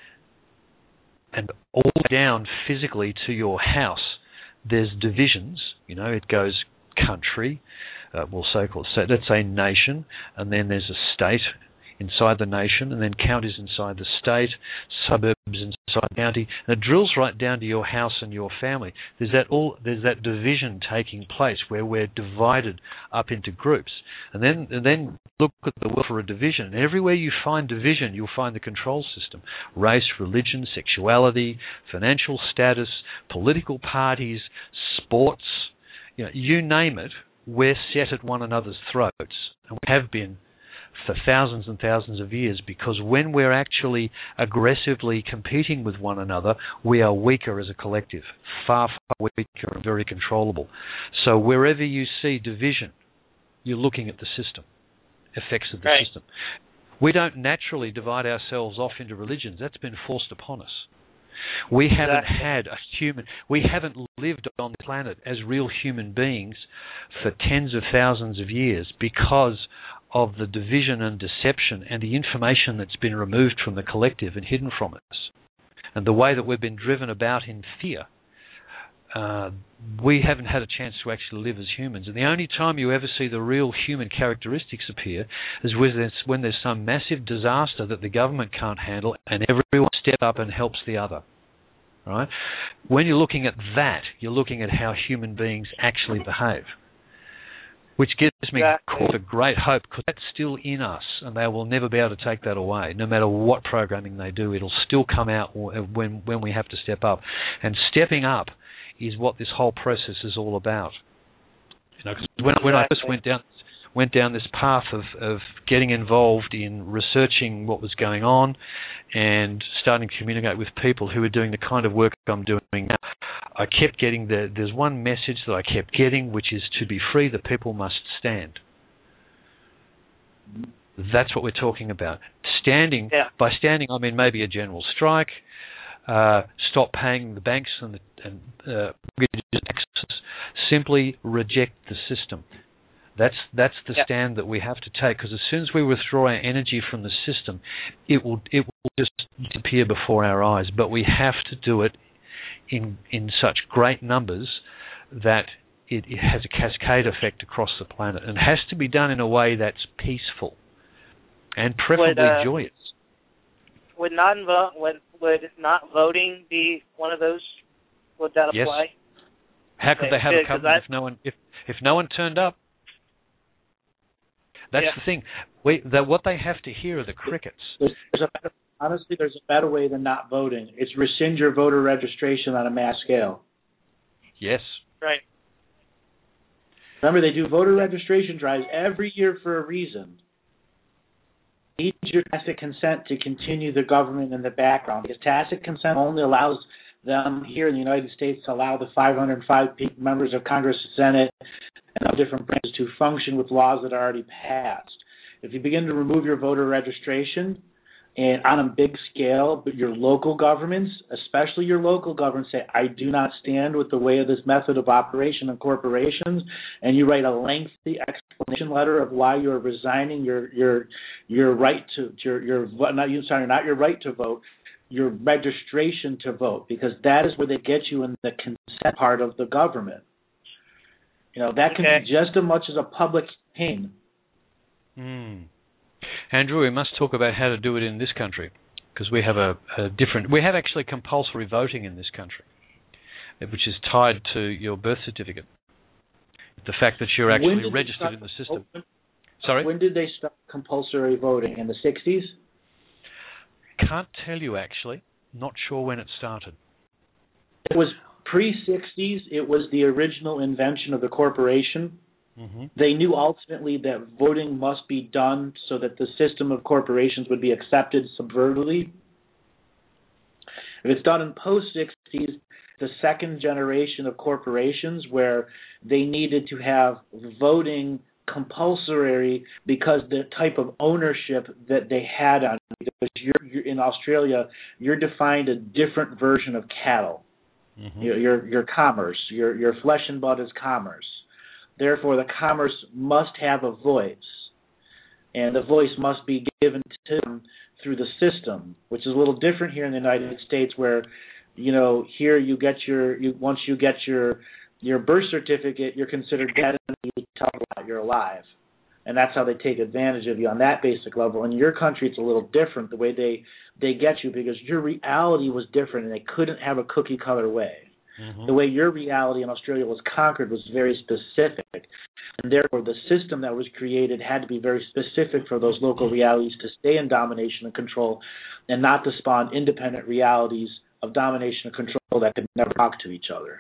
and all down physically to your house there's divisions. It goes country, let's say nation, and then there's a state inside the nation, and then counties inside the state, suburbs inside the county, and it drills right down to your house and your family. There's that division taking place where we're divided up into groups, and then look at the world for a division. And everywhere you find division, you'll find the control system: race, religion, sexuality, financial status, political parties, sports. You name it, we're set at one another's throats, and we have been for thousands and thousands of years, because when we're actually aggressively competing with one another, we are weaker as a collective, far, far weaker and very controllable. So wherever you see division, you're looking at the system, effects of the system. We don't naturally divide ourselves off into religions. That's been forced upon us. We haven't had a human. We haven't lived on the planet as real human beings for tens of thousands of years because of the division and deception and the information that's been removed from the collective and hidden from us, and the way that we've been driven about in fear. We haven't had a chance to actually live as humans. And the only time you ever see the real human characteristics appear is when there's some massive disaster that the government can't handle and everyone steps up and helps the other. Right? When you're looking at that, you're looking at how human beings actually behave, which gives me a great hope, because that's still in us, and they will never be able to take that away. No matter what programming they do, it'll still come out when we have to step up. And stepping up is what this whole process is all about. You know, 'cause when I first went down this path of getting involved in researching what was going on and starting to communicate with people who were doing the kind of work I'm doing now, I kept getting there's one message that I kept getting, which is to be free, the people must stand. That's what we're talking about. Standing, by standing, I mean maybe a general strike, stop paying the banks and taxes, simply reject the system. That's the stand that we have to take, because as soon as we withdraw our energy from the system, it will just disappear before our eyes. But we have to do it in such great numbers that it has a cascade effect across the planet, and has to be done in a way that's peaceful and preferably joyous. Would not voting be one of those? Would that apply? Yes. How could they have a government if no one turned up? That's the thing. What they have to hear are the crickets. Honestly, there's a better way than not voting. It's rescind your voter registration on a mass scale. Yes. Right. Remember, they do voter registration drives every year for a reason. Need your tacit consent to continue the government in the background, because tacit consent only allows them here in the United States to allow the 505 members of Congress, Senate, and other different branches to function with laws that are already passed. If you begin to remove your voter registration, and on a big scale, but your local governments, especially your local governments, say, I do not stand with the way of this method of operation in corporations, and you write a lengthy explanation letter of why you're resigning your right not your right to vote, your registration to vote, because that is where they get you in the consent part of the government. You know, that can be just as much as a public campaign. Andrew, we must talk about how to do it in this country, because we have we have actually compulsory voting in this country, which is tied to your birth certificate. The fact that you're actually registered in the system. Sorry? When did they start compulsory voting? In the 60s? Can't tell you, actually. Not sure when it started. It was pre-60s. It was the original invention of the corporation. Mm-hmm. They knew ultimately that voting must be done so that the system of corporations would be accepted subvertedly. If it's done in post-60s, the second generation of corporations where they needed to have voting compulsory because the type of ownership that they had on it, because you're in Australia, you're defined a different version of cattle. Mm-hmm. Your commerce, your flesh and blood is commerce. Therefore, the commerce must have a voice, and the voice must be given to them through the system, which is a little different here in the United States, where, you know, here you get once you get your birth certificate, you're considered dead and you tell them you're alive, and that's how they take advantage of you on that basic level. In your country, it's a little different the way they get you, because your reality was different, and they couldn't have a cookie cutter way. Mm-hmm. The way your reality in Australia was conquered was very specific, and therefore the system that was created had to be very specific for those local realities to stay in domination and control, and not to spawn independent realities of domination and control that could never talk to each other.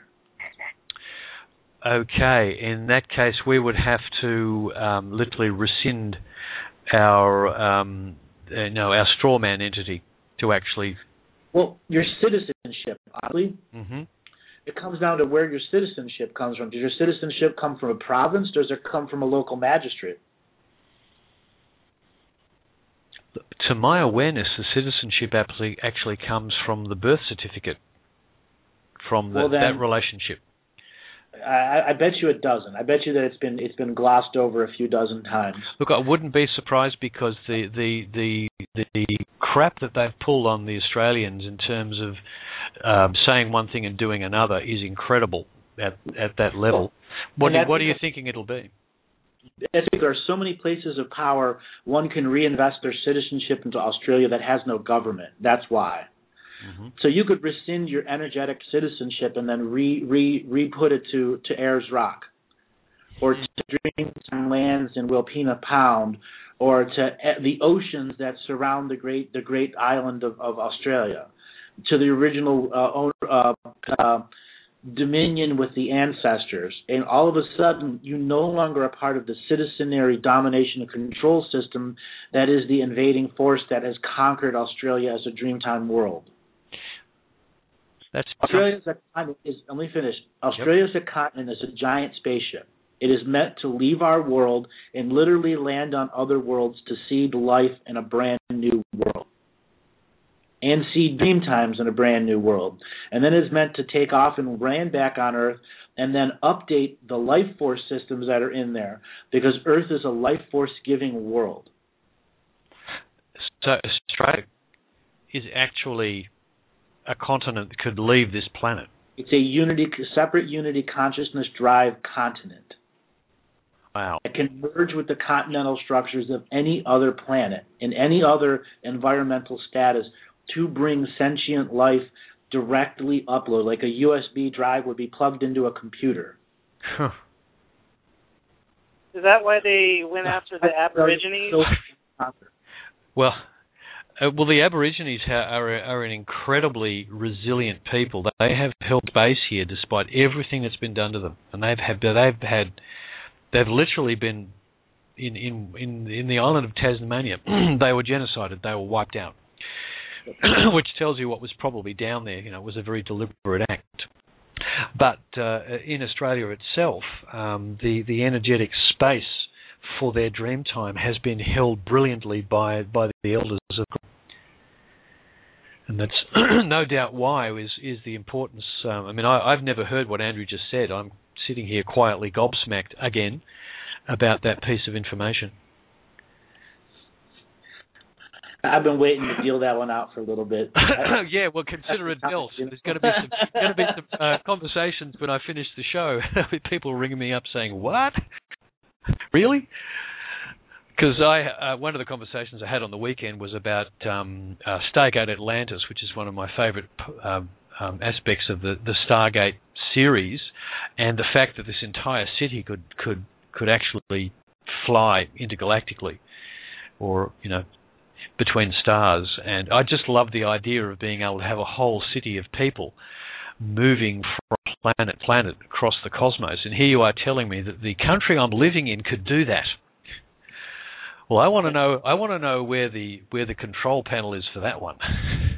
Okay, in that case, we would have to literally rescind our straw man entity to actually. Well, your citizenship, oddly. Mm-hmm. It comes down to where your citizenship comes from. Does your citizenship come from a province, or does it come from a local magistrate? To my awareness, the citizenship actually comes from the birth certificate, from that relationship. I bet you it doesn't. I bet you that it's been glossed over a few dozen times. Look, I wouldn't be surprised, because the crap that they've pulled on the Australians in terms of saying one thing and doing another is incredible at that level. What are you thinking it'll be? I think there are so many places of power. One can reinvest their citizenship into Australia that has no government. That's why. Mm-hmm. So you could rescind your energetic citizenship and then re-put it to Ayers Rock, or to Dreamtime Lands in Wilpena Pound, or to the oceans that surround the great island of Australia, to the original dominion with the ancestors. And all of a sudden, you no longer are part of the citizenry domination and control system that is the invading force that has conquered Australia as a Dreamtime world. Australia's a continent. Let me finish. Australia's a continent. It's a giant spaceship. It is meant to leave our world and literally land on other worlds to seed life in a brand new world, and seed Dreamtimes in a brand new world. And then it's meant to take off and land back on Earth, and then update the life force systems that are in there, because Earth is a life force giving world. So Australia is actually a continent that could leave this planet. It's a separate unity consciousness drive continent. Wow. It can merge with the continental structures of any other planet in any other environmental status to bring sentient life directly upload, like a USB drive would be plugged into a computer. Huh. Is that why they went after the Aborigines? Well, the Aborigines are an incredibly resilient people. They have held base here despite everything that's been done to them, and they've literally been in the island of Tasmania. They were genocided. They were wiped out, which tells you what was probably down there. It was a very deliberate act. But in Australia itself, the energetic space for their Dreamtime has been held brilliantly by the elders of, and that's no doubt why is the importance. I've never heard what Andrew just said. I'm sitting here quietly gobsmacked again about that piece of information. I've been waiting to deal that one out for a little bit. Yeah, well, consider it dealt. There's going to be some conversations when I finish the show with people ringing me up saying, "What? Really?" Because one of the conversations I had on the weekend was about Stargate Atlantis, which is one of my favourite aspects of the Stargate series, and the fact that this entire city could actually fly intergalactically, or between stars. And I just love the idea of being able to have a whole city of people moving from planet to planet across the cosmos. And here you are telling me that the country I'm living in could do that. Well, I want to know where the control panel is for that one.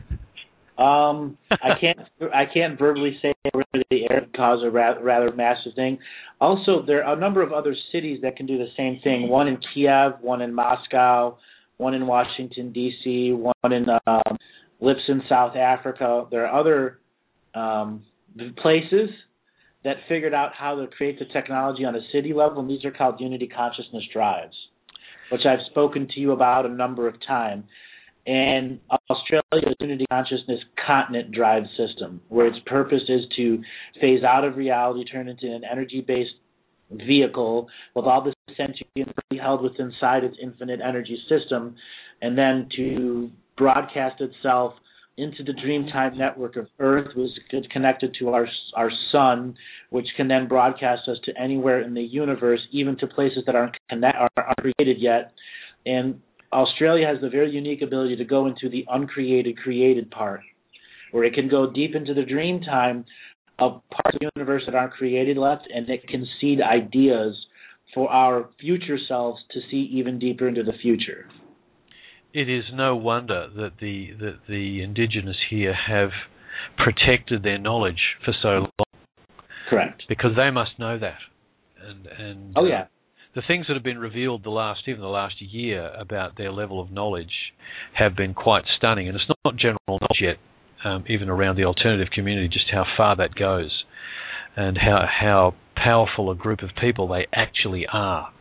I can't verbally say where the air could cause a rather massive thing. Also, there are a number of other cities that can do the same thing. One in Kiev, one in Moscow, one in Washington, D.C., one in Lipson, South Africa. There are other places that figured out how to create the technology on a city level, and these are called Unity Consciousness Drives, which I've spoken to you about a number of times. And Australia's Unity Consciousness Continent Drive system, where its purpose is to phase out of reality, turn into an energy-based vehicle with all the sentience held within inside its infinite energy system, and then to broadcast itself into the Dreamtime network of Earth, which is connected to our sun, which can then broadcast us to anywhere in the universe, even to places that aren't created yet. And Australia has the very unique ability to go into the uncreated, created part, where it can go deep into the Dreamtime of parts of the universe that aren't created yet, and it can seed ideas for our future selves to see even deeper into the future. It is no wonder that the indigenous here have protected their knowledge for so long. Correct. Because they must know that. And oh yeah. the things that have been revealed even the last year about their level of knowledge have been quite stunning. And it's not general knowledge yet, even around the alternative community, just how far that goes and how powerful a group of people they actually are.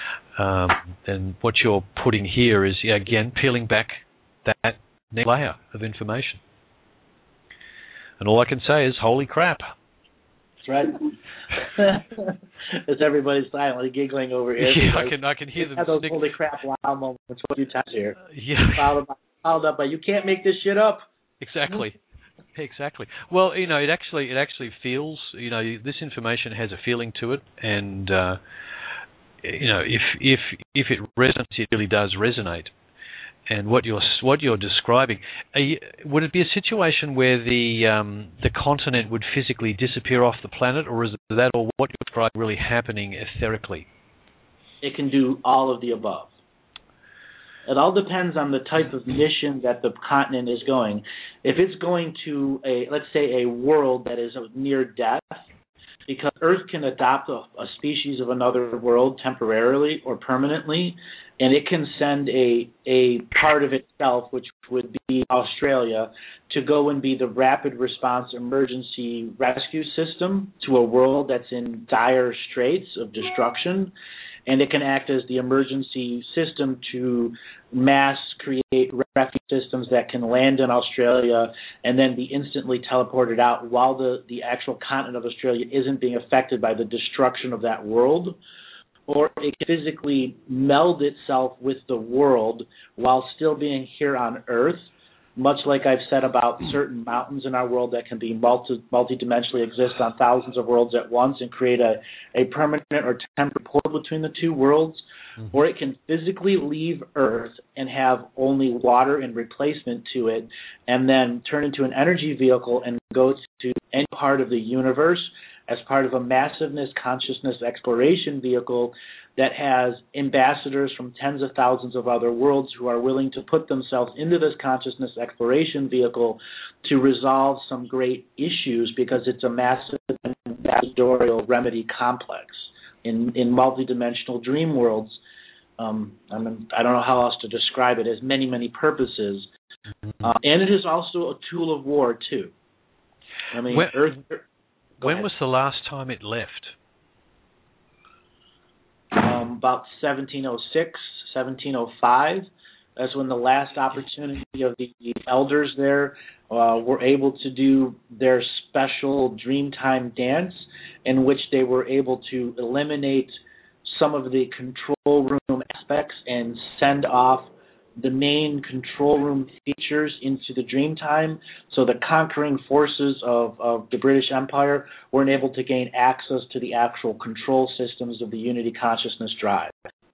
And what you're putting here is, again, peeling back that next layer of information. And all I can say is, holy crap. That's right. As everybody's silently giggling over here. Yeah, I can hear them. Those holy crap wow moments a few times here. Yeah. Followed up by, you can't make this shit up. Exactly. Exactly. Well, it actually feels, this information has a feeling to it, and if it resonates, it really does resonate. And what you're describing, would it be a situation where the continent would physically disappear off the planet, or is that all what you're describing really happening etherically? It can do all of the above. It all depends on the type of mission that the continent is going. If it's going to let's say a world that is near death, because Earth can adopt a species of another world temporarily or permanently, and it can send a part of itself, which would be Australia, to go and be the rapid response emergency rescue system to a world that's in dire straits of destruction. And it can act as the emergency system to mass create refuge systems that can land in Australia and then be instantly teleported out while the actual continent of Australia isn't being affected by the destruction of that world. Or it can physically meld itself with the world while still being here on Earth, much like I've said about certain mountains in our world that can be multidimensionally exist on thousands of worlds at once and create a permanent or temporary portal between the two worlds. Mm-hmm. Or it can physically leave Earth and have only water in replacement to it, and then turn into an energy vehicle and go to any part of the universe as part of a massiveness consciousness exploration vehicle that has ambassadors from tens of thousands of other worlds who are willing to put themselves into this consciousness exploration vehicle to resolve some great issues, because it's a massive ambassadorial remedy complex in multidimensional dream worlds. I don't know how else to describe it. It has many, many purposes. And it is also a tool of war, too. I mean, when was the last time it left? About 1706, 1705. That's when the last opportunity of the elders there were able to do their special Dreamtime dance, in which they were able to eliminate some of the control room aspects and send off the main control room features into the Dreamtime, so the conquering forces of the British Empire weren't able to gain access to the actual control systems of the Unity Consciousness Drive.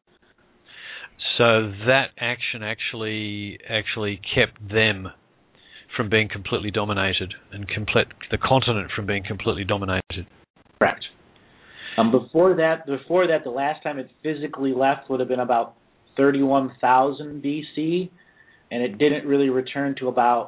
So that action actually kept them from being completely dominated, and the continent from being completely dominated. Correct. Before that, the last time it physically left would have been about 31,000 BC, and it didn't really return to about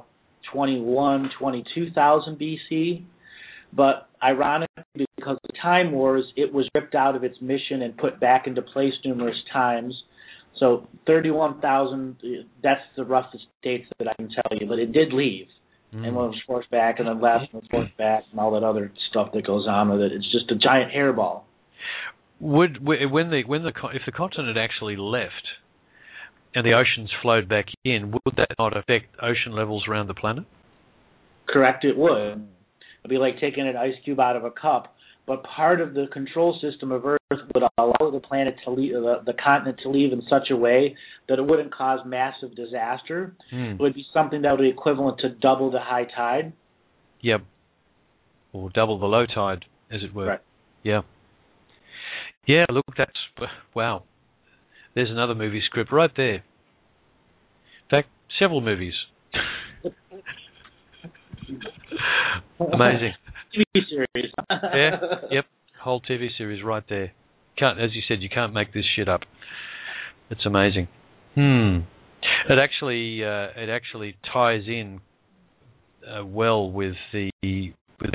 22,000 BC. But ironically, because of the Time Wars, it was ripped out of its mission and put back into place numerous times. So 31,000, that's the roughest dates that I can tell you. But it did leave, and was forced back, and then left, and was forced back, and all that other stuff that goes on with it. It's just a giant hairball. If the continent actually left and the oceans flowed back in, would that not affect ocean levels around the planet? Correct, it would. It'd be like taking an ice cube out of a cup. But part of the control system of Earth would allow the planet to leave, the continent to leave in such a way that it wouldn't cause massive disaster. It would be something that would be equivalent to double the high tide. Yep. Or double the low tide, as it were. Right. Yeah. Yeah, look, wow. There's another movie script right there. In fact, several movies. Amazing. TV series. Yeah, yep. Whole TV series right there. As you said, you can't make this shit up. It's amazing. It actually ties in well with the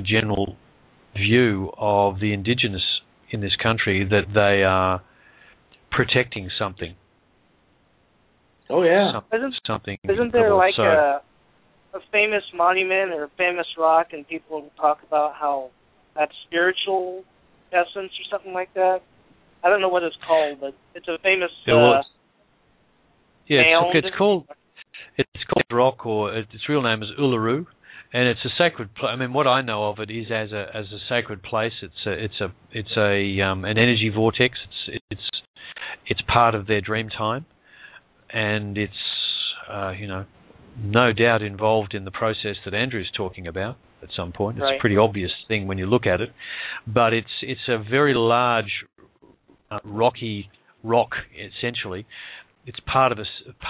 general view of the indigenous in this country, that they are protecting something. Oh yeah. Something. Isn't there like a famous monument or a famous rock, and people talk about how that's spiritual essence or something like that? I don't know what it's called, but it's a famous. It's called rock, or its real name is Uluru, and it's a sacred. I mean, what I know of it is as a sacred place. It's an energy vortex. It's part of their dream time, and it's no doubt involved in the process that Andrew's talking about at some point. It's right. a pretty obvious thing when you look at it, but it's a very large rocky rock essentially. It's part of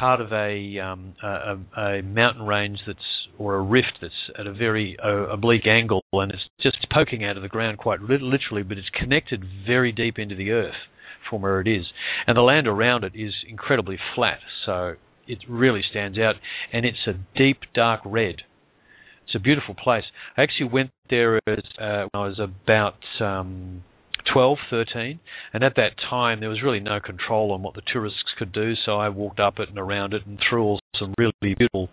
a mountain range or a rift that's at a very oblique angle, and it's just poking out of the ground quite literally, but it's connected very deep into the earth from where it is, and the land around it is incredibly flat, so it really stands out, and it's a deep dark red. It's a beautiful place. I actually went there when I was about 12, 13, and at that time there was really no control on what the tourists could do, so I walked up it and around it and through all some really beautiful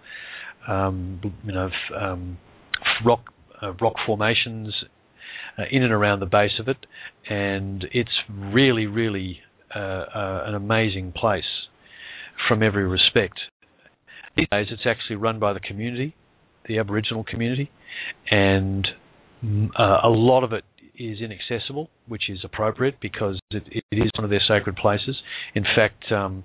rock formations in and around the base of it, and it's really, really an amazing place from every respect. These days it's actually run by the community, the Aboriginal community, and a lot of it is inaccessible, which is appropriate because it is one of their sacred places. In fact, don't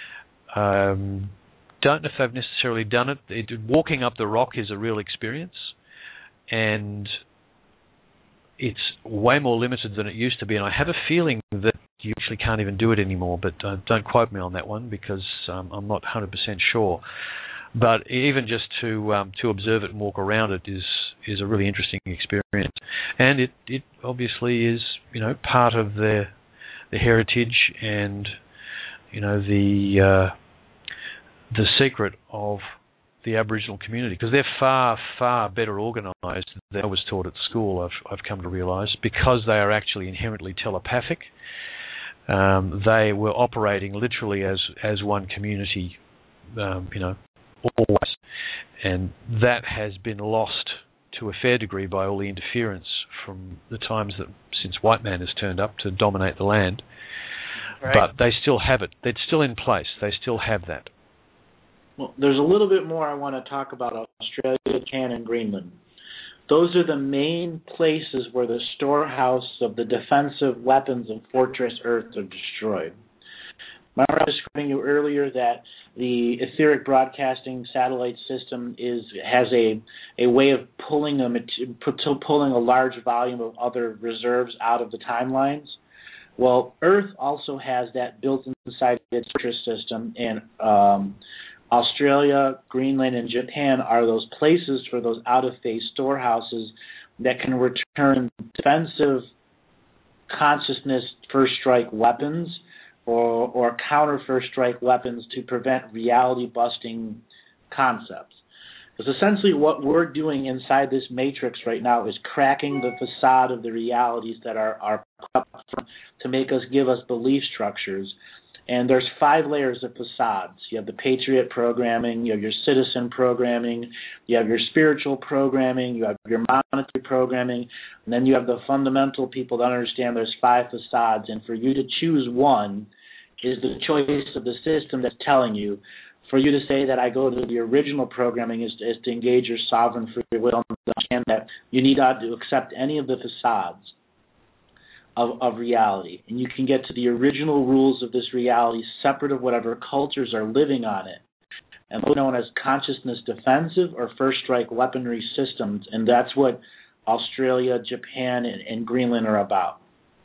know if they've necessarily done it. Walking up the rock is a real experience, and it's way more limited than it used to be, and I have a feeling that you actually can't even do it anymore, but don't quote me on that one because I'm not 100% sure. But even just to observe it and walk around it is a really interesting experience, and it obviously is part of the heritage and the secret of the Aboriginal community, because they're far, far better organised than I was taught at school. I've come to realise, because they are actually inherently telepathic. They were operating literally as one community, always, and that has been lost to a fair degree by all the interference from the times since white man has turned up to dominate the land. Right. But they still have it. It's still in place. They still have that. Well, there's a little bit more I want to talk about Australia, Japan, and Greenland. Those are the main places where the storehouse of the defensive weapons of Fortress Earth are destroyed. Remember I was describing you earlier that the etheric broadcasting satellite system has a way of pulling a large volume of other reserves out of the timelines? Well, Earth also has that built inside its Fortress system, and Australia, Greenland, and Japan are those places for those out-of-phase storehouses that can return defensive consciousness first strike weapons or counter first strike weapons to prevent reality-busting concepts. Because essentially what we're doing inside this matrix right now is cracking the facade of the realities that are to give us belief structures. And there's 5 layers of facades. You have the Patriot programming, you have your citizen programming, you have your spiritual programming, you have your monetary programming, and then you have the fundamental people that understand there's 5 facades. And for you to choose one is the choice of the system that's telling you. For you to say that I go to the original programming is to engage your sovereign free will and understand that you need not to accept any of the facades of reality. And you can get to the original rules of this reality separate of whatever cultures are living on it. And those are known as consciousness defensive or first strike weaponry systems. And that's what Australia, Japan, and Greenland are about.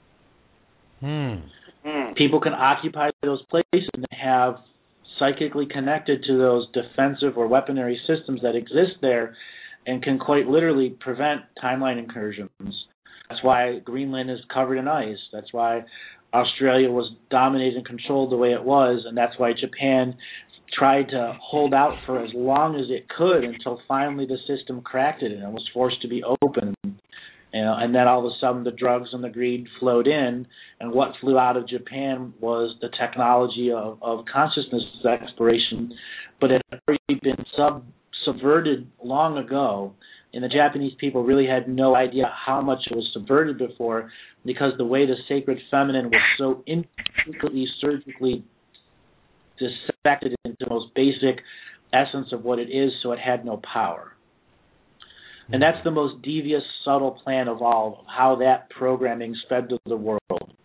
People can occupy those places and have psychically connected to those defensive or weaponry systems that exist there and can quite literally prevent timeline incursions. That's why Greenland is covered in ice. That's why Australia was dominated and controlled the way it was, and that's why Japan tried to hold out for as long as it could until finally the system cracked it and it was forced to be open. And then all of a sudden the drugs and the greed flowed in, and what flew out of Japan was the technology of consciousness exploration, but it had already been subverted long ago, and the Japanese people really had no idea how much it was subverted before, because the way the sacred feminine was so intricately, surgically dissected into the most basic essence of what it is, so it had no power. And that's the most devious, subtle plan of all, of how that programming spread to the world.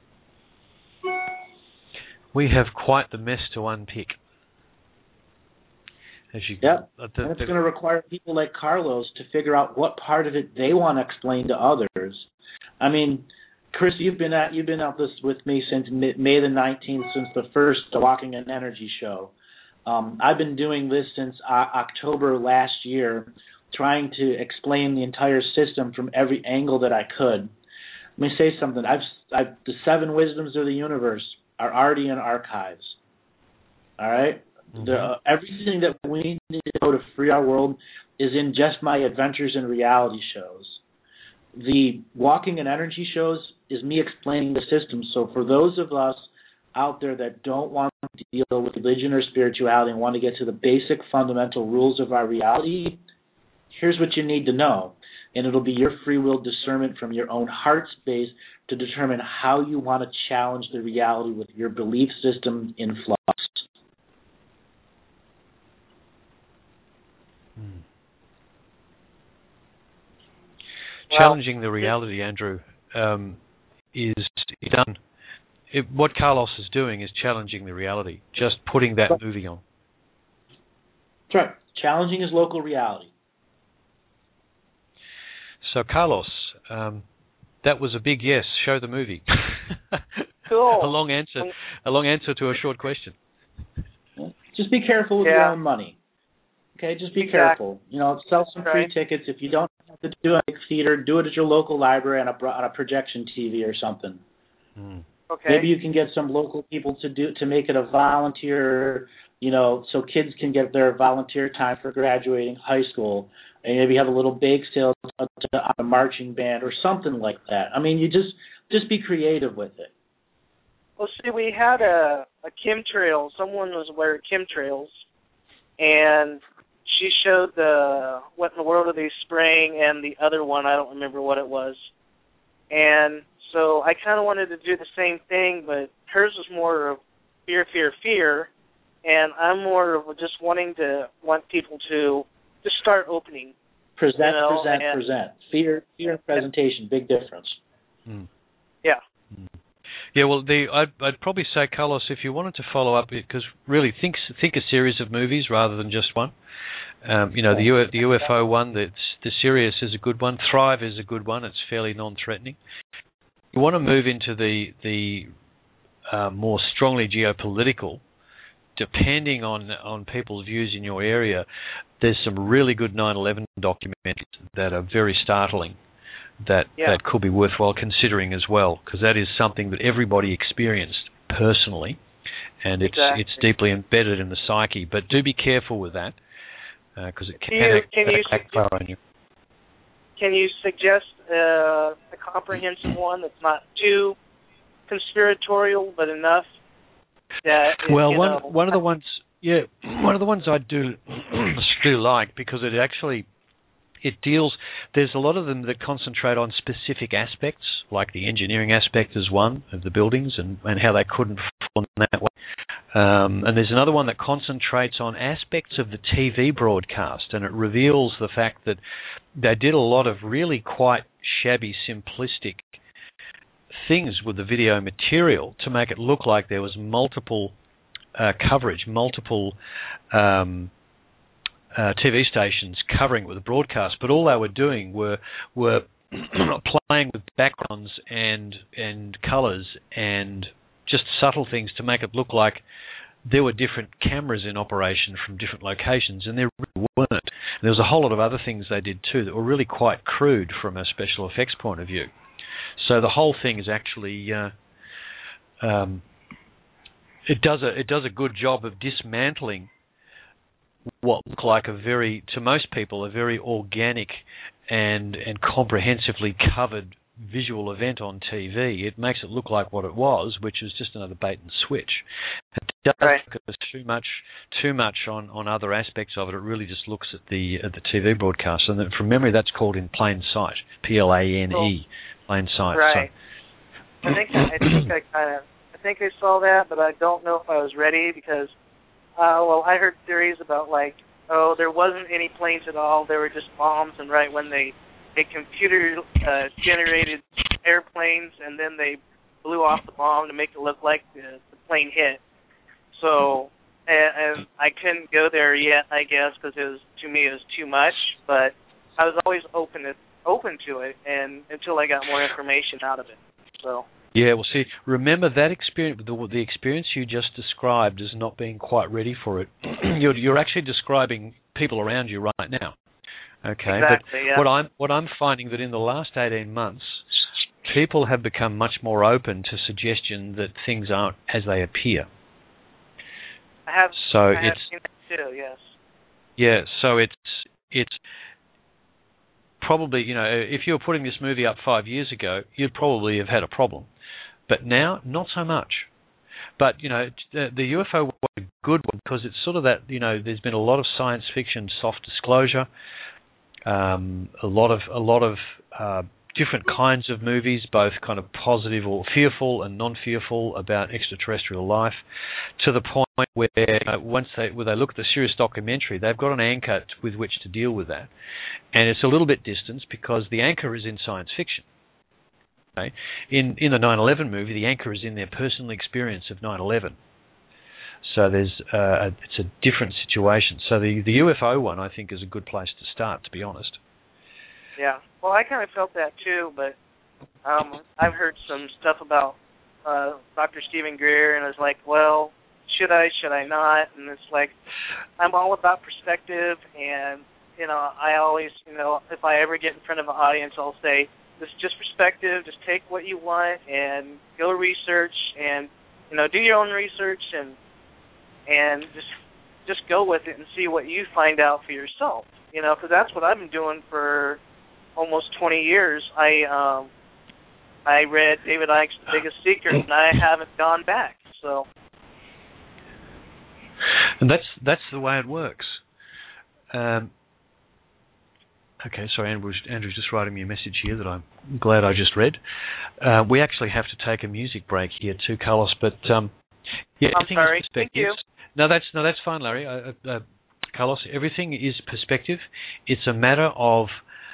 We have quite the mess to unpick. Yep. And it's going to require people like Carlos to figure out what part of it they want to explain to others. I mean, Chris, you've been out this with me since May the 19th, since the first Walking in Energy show. I've been doing this since October last year, trying to explain the entire system from every angle that I could. Let me say something. The 7 wisdoms of the universe are already in archives. All right? Mm-hmm. Everything that we need to know to free our world is in just my Adventures in Reality shows. The Walking in Energy shows is me explaining the system. So for those of us out there that don't want to deal with religion or spirituality and want to get to the basic fundamental rules of our reality, here's what you need to know, and it'll be your free will discernment from your own heart space to determine how you want to challenge the reality with your belief system in flux. Challenging the reality, Andrew, is done. What Carlos is doing is challenging the reality, just putting that movie on. That's right. Challenging his local reality. So, Carlos, that was a big yes. Show the movie. Cool. a long answer to a short question. Just be careful with your own money. Okay, just be careful. Sell some free tickets. If you don't have to do it at a theater, do it at your local library on a projection TV or something. Okay. Maybe you can get some local people to make it a volunteer, so kids can get their volunteer time for graduating high school. And maybe have a little bake sale on a marching band or something like that. I mean, you just be creative with it. Well, see, we had a chemtrail. Someone was wearing chemtrails, and she showed what in the world are they spraying, and the other one, I don't remember what it was. And so I kind of wanted to do the same thing, but hers was more of fear, fear, fear, and I'm more of just want people to start opening. Present. Fear and presentation, big difference. Yeah. Yeah, well, I'd probably say, Carlos, if you wanted to follow up, because really think a series of movies rather than just one. The UFO one, the Sirius is a good one. Thrive is a good one. It's fairly non-threatening. You want to move into the more strongly geopolitical. Depending on people's views in your area, there's some really good 9/11 documentaries that are very startling that could be worthwhile considering as well, because that is something that everybody experienced personally, and it's deeply embedded in the psyche. But do be careful with that, because it can backfire on you. Can you suggest a comprehensive one that's not too conspiratorial, but enough? One of the ones I do like, because it deals. There's a lot of them that concentrate on specific aspects, like the engineering aspect is one of the buildings and how they couldn't fall in that way. And there's another one that concentrates on aspects of the TV broadcast, and it reveals the fact that they did a lot of really quite shabby, simplistic things with the video material to make it look like there was multiple coverage, multiple TV stations covering it with a broadcast, but all they were doing were playing with backgrounds and colours and just subtle things to make it look like there were different cameras in operation from different locations, and there really weren't. And there was a whole lot of other things they did too that were really quite crude from a special effects point of view. So the whole thing is actually it does a good job of dismantling what look like to most people, a very organic and comprehensively covered visual event on TV. It makes it look like what it was, which is just another bait and switch. It doesn't focus too much on other aspects of it. It really just looks at the TV broadcast. And then from memory, that's called In Plain Sight, PLANE, plain sight. Right. So, I think I saw that, but I don't know if I was ready because, I heard theories about there wasn't any planes at all. There were just bombs, and right when they computer generated airplanes, and then they blew off the bomb to make it look like the plane hit. So, and I couldn't go there yet, I guess, because to me it was too much. But I was always open to it, and until I got more information out of it. So. Yeah, well, see, remember that experience, the experience you just described as not being quite ready for it. You're actually describing people around you right now. Okay, exactly, but yeah. What I'm finding that in the last 18 months, people have become much more open to suggestion that things aren't as they appear. I have seen that too. Yes. Yeah, so it's probably, if you were putting this movie up 5 years ago, you'd probably have had a problem. But now, not so much. But, the UFO was a good one because it's sort of that, there's been a lot of science fiction soft disclosure, a lot of different kinds of movies, both kind of positive or fearful and non-fearful about extraterrestrial life, to the point where once they look at the serious documentary, they've got an anchor with which to deal with that. And it's a little bit distanced because the anchor is in science fiction. Okay? In the 9/11 movie, the anchor is in their personal experience of 9/11. So it's a different situation. So the UFO one, I think, is a good place to start, to be honest. Yeah. Well, I kind of felt that too, but I've heard some stuff about Dr. Stephen Greer, and I was like, well, should I not? And it's like, I'm all about perspective, and I always, if I ever get in front of an audience, I'll say, this is just perspective. Just take what you want and go research and, do your own research and just go with it and see what you find out for yourself. Because that's what I've been doing for almost 20 years. I read David Icke's The Biggest Secret, and I haven't gone back. So. And that's the way it works. Okay, sorry, Andrew's just writing me a message here that I'm glad I just read. We actually have to take a music break here too, Carlos. But yeah, I'm sorry. Thank you. No, that's fine, Larry. Carlos, everything is perspective. It's a matter of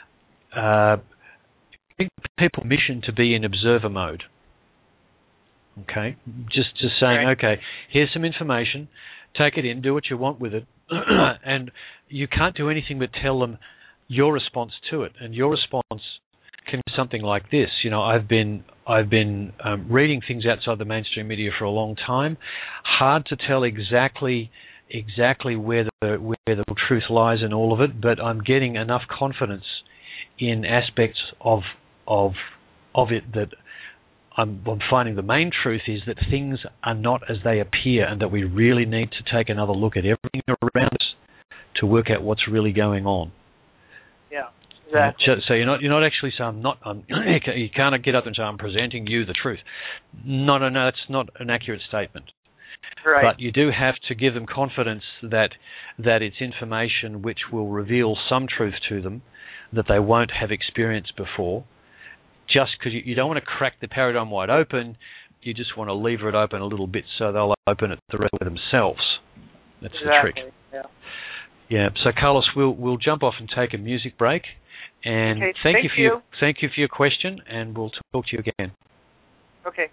people's mission to be in observer mode. Okay, just saying, right. Okay, here's some information. Take it in, do what you want with it, and you can't do anything but tell them your response to it, and your response can be something like this. I've been reading things outside the mainstream media for a long time. Hard to tell exactly where the truth lies in all of it, but I'm getting enough confidence in aspects of it that I'm finding the main truth is that things are not as they appear, and that we really need to take another look at everything around us to work out what's really going on. Yeah, exactly. So you're not actually saying you can't get up and say I'm presenting you the truth. No, that's not an accurate statement. Right. But you do have to give them confidence that it's information which will reveal some truth to them that they won't have experienced before. Just because you don't want to crack the paradigm wide open, you just want to lever it open a little bit so they'll open it the rest of themselves. That's exactly. The trick. Yeah. Yeah. So Carlos, we'll jump off and take a music break. And okay, thank you for your question, and we'll talk to you again. Okay.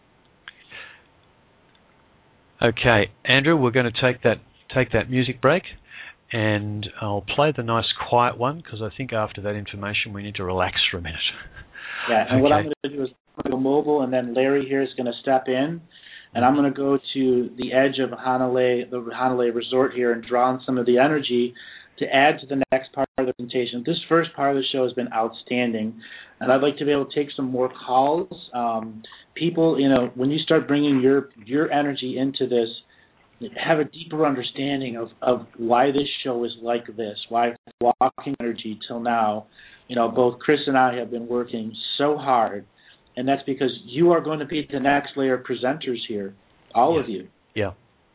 Okay, Andrew, we're going to take that music break, and I'll play the nice quiet one because I think after that information we need to relax for a minute. Yeah, and what I'm going to do is go mobile, and then Larry here is going to step in, and I'm going to go to the edge of the Hanalei Resort here and draw on some of the energy to add to the next part of the presentation. This first part of the show has been outstanding, and I'd like to be able to take some more calls. People, when you start bringing your energy into this, have a deeper understanding of why this show is like this, why Walking Energy till now, both Chris and I have been working so hard, and that's because you are going to be the next layer of presenters here, all of you. Yeah.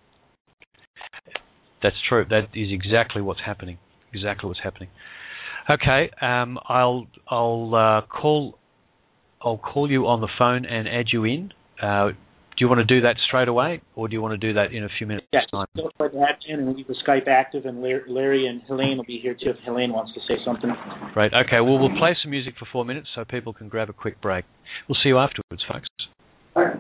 That's true. That is exactly what's happening. Exactly what's happening. Okay, I'll call you on the phone and add you in. Do you want to do that straight away, or do you want to do that in a few minutes' time? Go ahead and add in, and leave the Skype active, and Larry and Helene will be here too if Helene wants to say something. Right. Okay. Well, we'll play some music for 4 minutes so people can grab a quick break. We'll see you afterwards, folks. All right.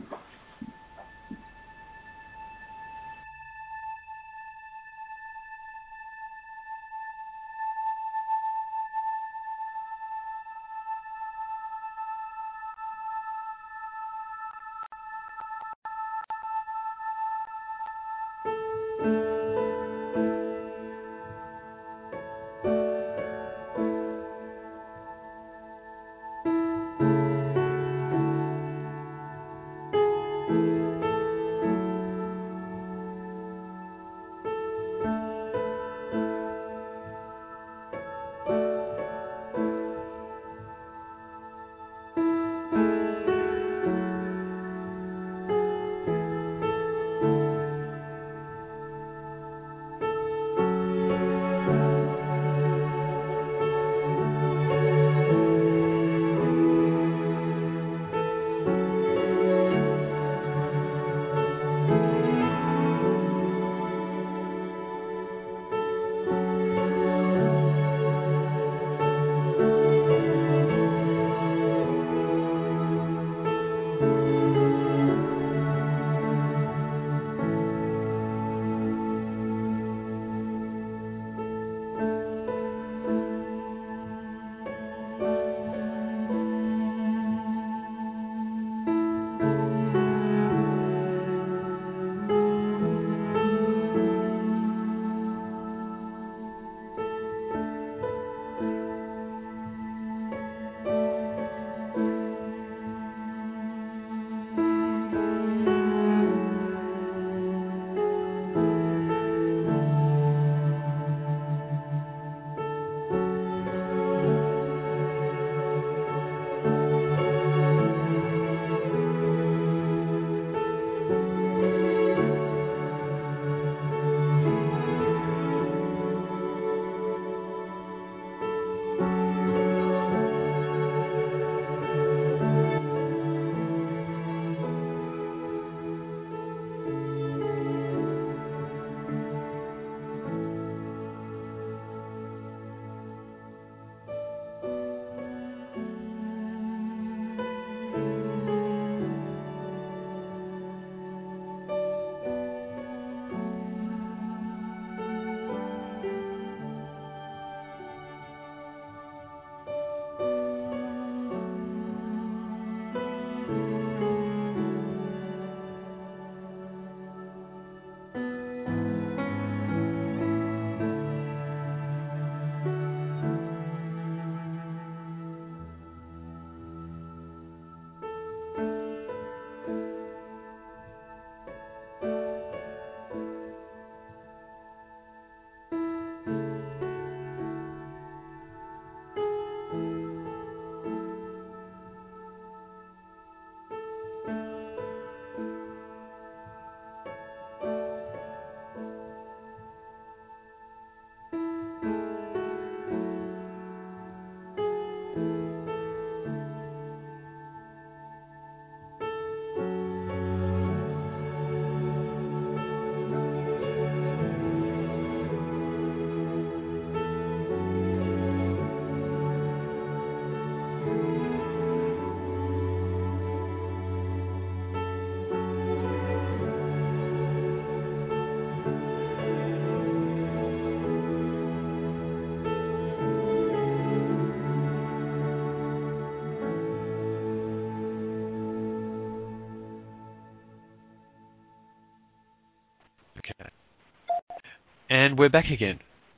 And we're back again.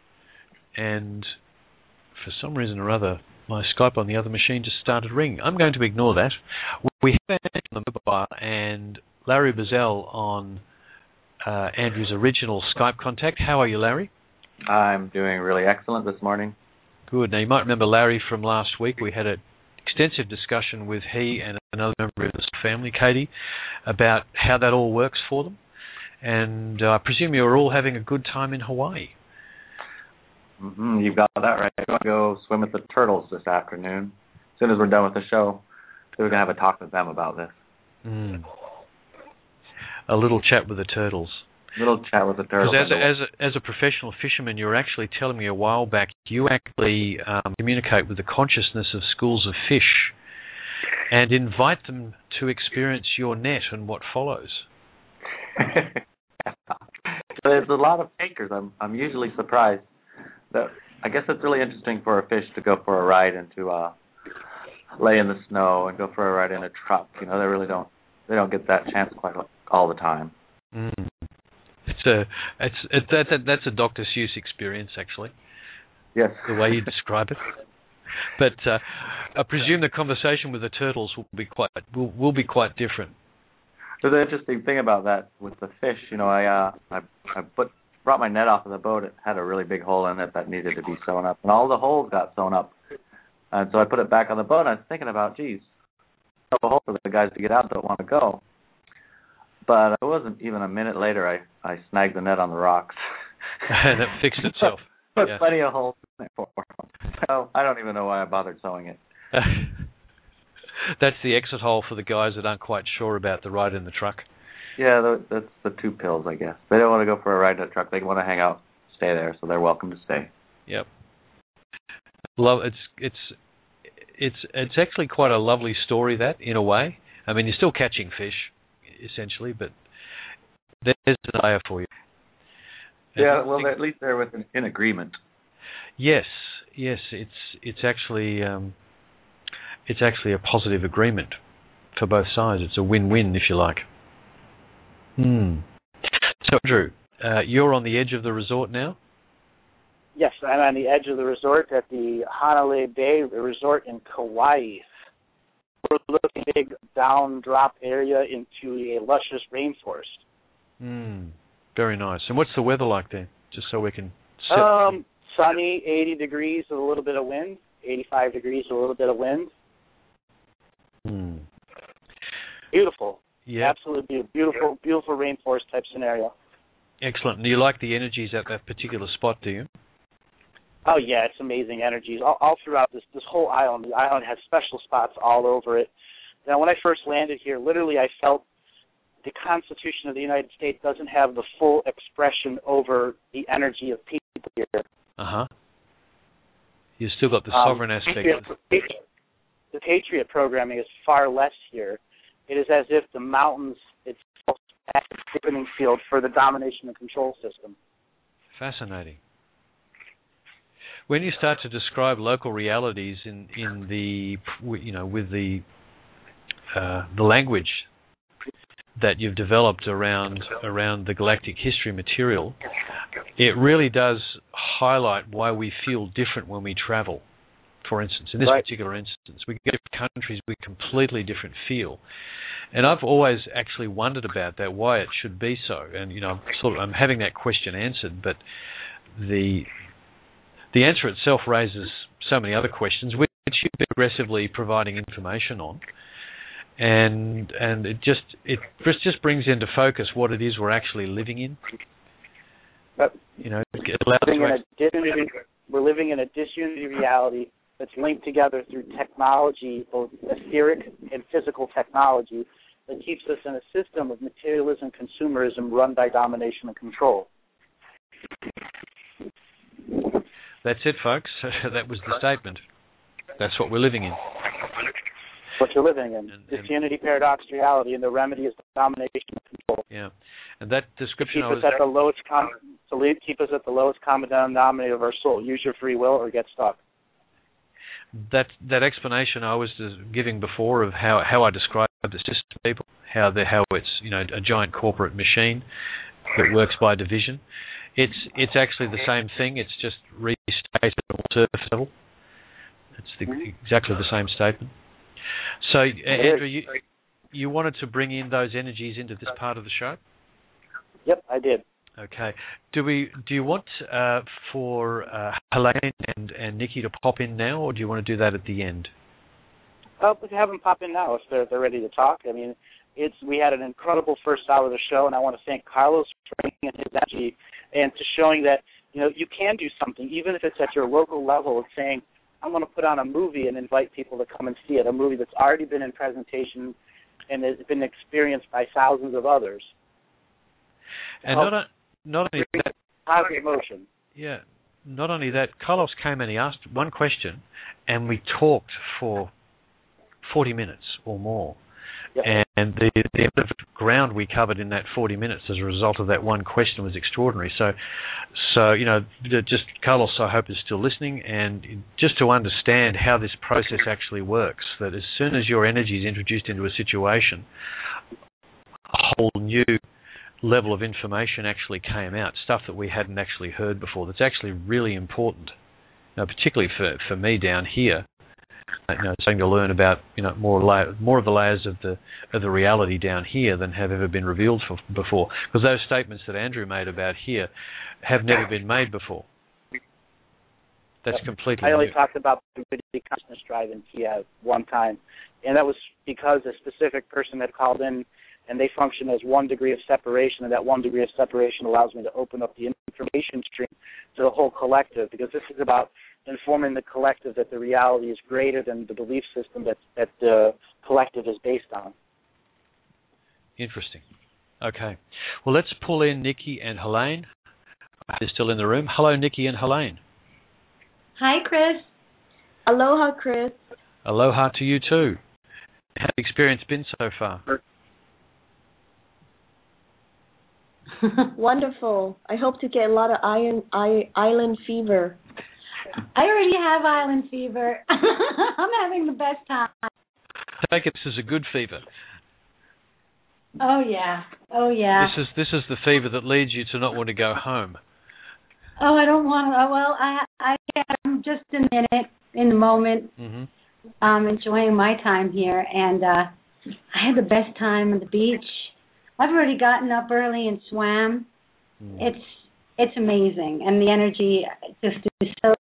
And for some reason or other, my Skype on the other machine just started ringing. I'm going to ignore that. We have Andy on the mobile and Larry Bazell on Andrew's original Skype contact. How are you, Larry? I'm doing really excellent this morning. Good. Now, you might remember Larry from last week. We had an extensive discussion with he and another member of the family, Katie, about how that all works for them. And I presume you're all having a good time in Hawaii. Mm-hmm, you've got that right. I'm going to go swim with the turtles this afternoon. As soon as we're done with the show, we're going to have a talk with them about this. A little chat with the turtles. Little chat with the turtles. As a professional fisherman, you were actually telling me a while back you actually communicate with the consciousness of schools of fish and invite them to experience your net and what follows. There's a lot of takers. I'm usually surprised. I guess it's really interesting for a fish to go for a ride and to lay in the snow and go for a ride in a truck. You know, they don't get that chance quite all the time. That's a Dr. Seuss experience, actually. Yes. The way you describe it. But I presume the conversation with the turtles will be quite different. So the interesting thing about that with the fish, you know, I brought my net off of the boat. It had a really big hole in it that needed to be sewn up, and all the holes got sewn up. And so I put it back on the boat, and I was thinking about, geez, a hole for the guys to get out that want to go. But it wasn't even a minute later, I snagged the net on the rocks. And it fixed itself. Put plenty of holes in it for them. So I don't even know why I bothered sewing it. That's the exit hole for the guys that aren't quite sure about the ride in the truck. Yeah, that's the two pills, I guess. They don't want to go for a ride in a truck. They want to hang out, stay there, so they're welcome to stay. Yep. It's actually quite a lovely story, that, in a way. I mean, you're still catching fish, essentially, but there's an idea for you. Yeah, well, at least they're in agreement. Yes, it's actually a positive agreement for both sides. It's a win-win, if you like. So, Drew, you're on the edge of the resort now? Yes, I'm on the edge of the resort at the Hanalei Bay Resort in Kauai. We're looking at a big down-drop area into a luscious rainforest. Very nice. And what's the weather like there? Just so we can sit. Sunny, 80 degrees with a little bit of wind. 85 degrees with a little bit of wind. Beautiful. Yeah. Absolutely beautiful, beautiful rainforest type scenario. Excellent. And do you like the energies at that particular spot, do you? Oh, yeah, it's amazing energies. All throughout this whole island. The island has special spots all over it. Now, when I first landed here, literally I felt the Constitution of the United States doesn't have the full expression over the energy of people here. You've still got the sovereign aspect. The Patriot programming is far less here. It is as if the mountains itself are a tipping field for the domination and control system. Fascinating. When you start to describe local realities in the with the language that you've developed around the galactic history material, it really does highlight why we feel different when we travel. For instance, in this particular instance, we get different countries with completely different feel. And I've always actually wondered about that, why it should be so. And I'm having that question answered, but the answer itself raises so many other questions, which you've been aggressively providing information on. And it just brings into focus what it is we're actually living in. We're living in a disunity reality that's linked together through technology, both etheric and physical technology, that keeps us in a system of materialism, consumerism, run by domination and control. That's it, folks. That was the statement. That's what we're living in. What you're living in. Disunity, paradox, reality, and the remedy is domination and control. Yeah. And that description keep us at the lowest common denominator of our soul. Use your free will or get stuck. That explanation I was giving before of how I describe the system to people, how it's a giant corporate machine that works by division. It's actually the same thing. It's just restated at a surface level. It's exactly the same statement. So, Andrew, you wanted to bring in those energies into this part of the show? Yep, I did. Okay. Do you want for Helene and Nikki to pop in now, or do you want to do that at the end? We can have them pop in now if they're ready to talk. I mean, we had an incredible first hour of the show, and I want to thank Carlos for bringing in his energy and to showing that you can do something, even if it's at your local level, of saying, I'm going to put on a movie and invite people to come and see it, a movie that's already been in presentation and has been experienced by thousands of others. And not only that, positive emotion. Yeah, not only that, Carlos came and he asked one question, and we talked for 40 minutes or more. Yep. And the amount of ground we covered in that 40 minutes as a result of that one question was extraordinary. So just Carlos, I hope, is still listening, and just to understand how this process actually works, that as soon as your energy is introduced into a situation, a whole new level of information actually came out, stuff that we hadn't actually heard before. That's actually really important, particularly for me down here. Starting to learn about more of the layers of the reality down here than have ever been revealed before. Because those statements that Andrew made about here have never been made before. That's completely I only new. talked about the consciousness drive in Kiev one time, and that was because a specific person had called in, and they function as 1 degree of separation, and that 1 degree of separation allows me to open up the information stream to the whole collective, because this is about informing the collective that the reality is greater than the belief system that the collective is based on. Interesting. Okay. Well, let's pull in Nikki and Helene. They're still in the room. Hello, Nikki and Helene. Hi, Chris. Aloha, Chris. Aloha to you too. How's the experience been so far? Wonderful. I hope to get a lot of island fever. I already have island fever. I'm having the best time. I take it this is a good fever. Oh yeah. This is the fever that leads you to not want to go home. Oh, I don't want to. Well, I'm just in the moment, enjoying my time here, and I had the best time at the beach. I've already gotten up early and swam. It's amazing, and the energy just is so.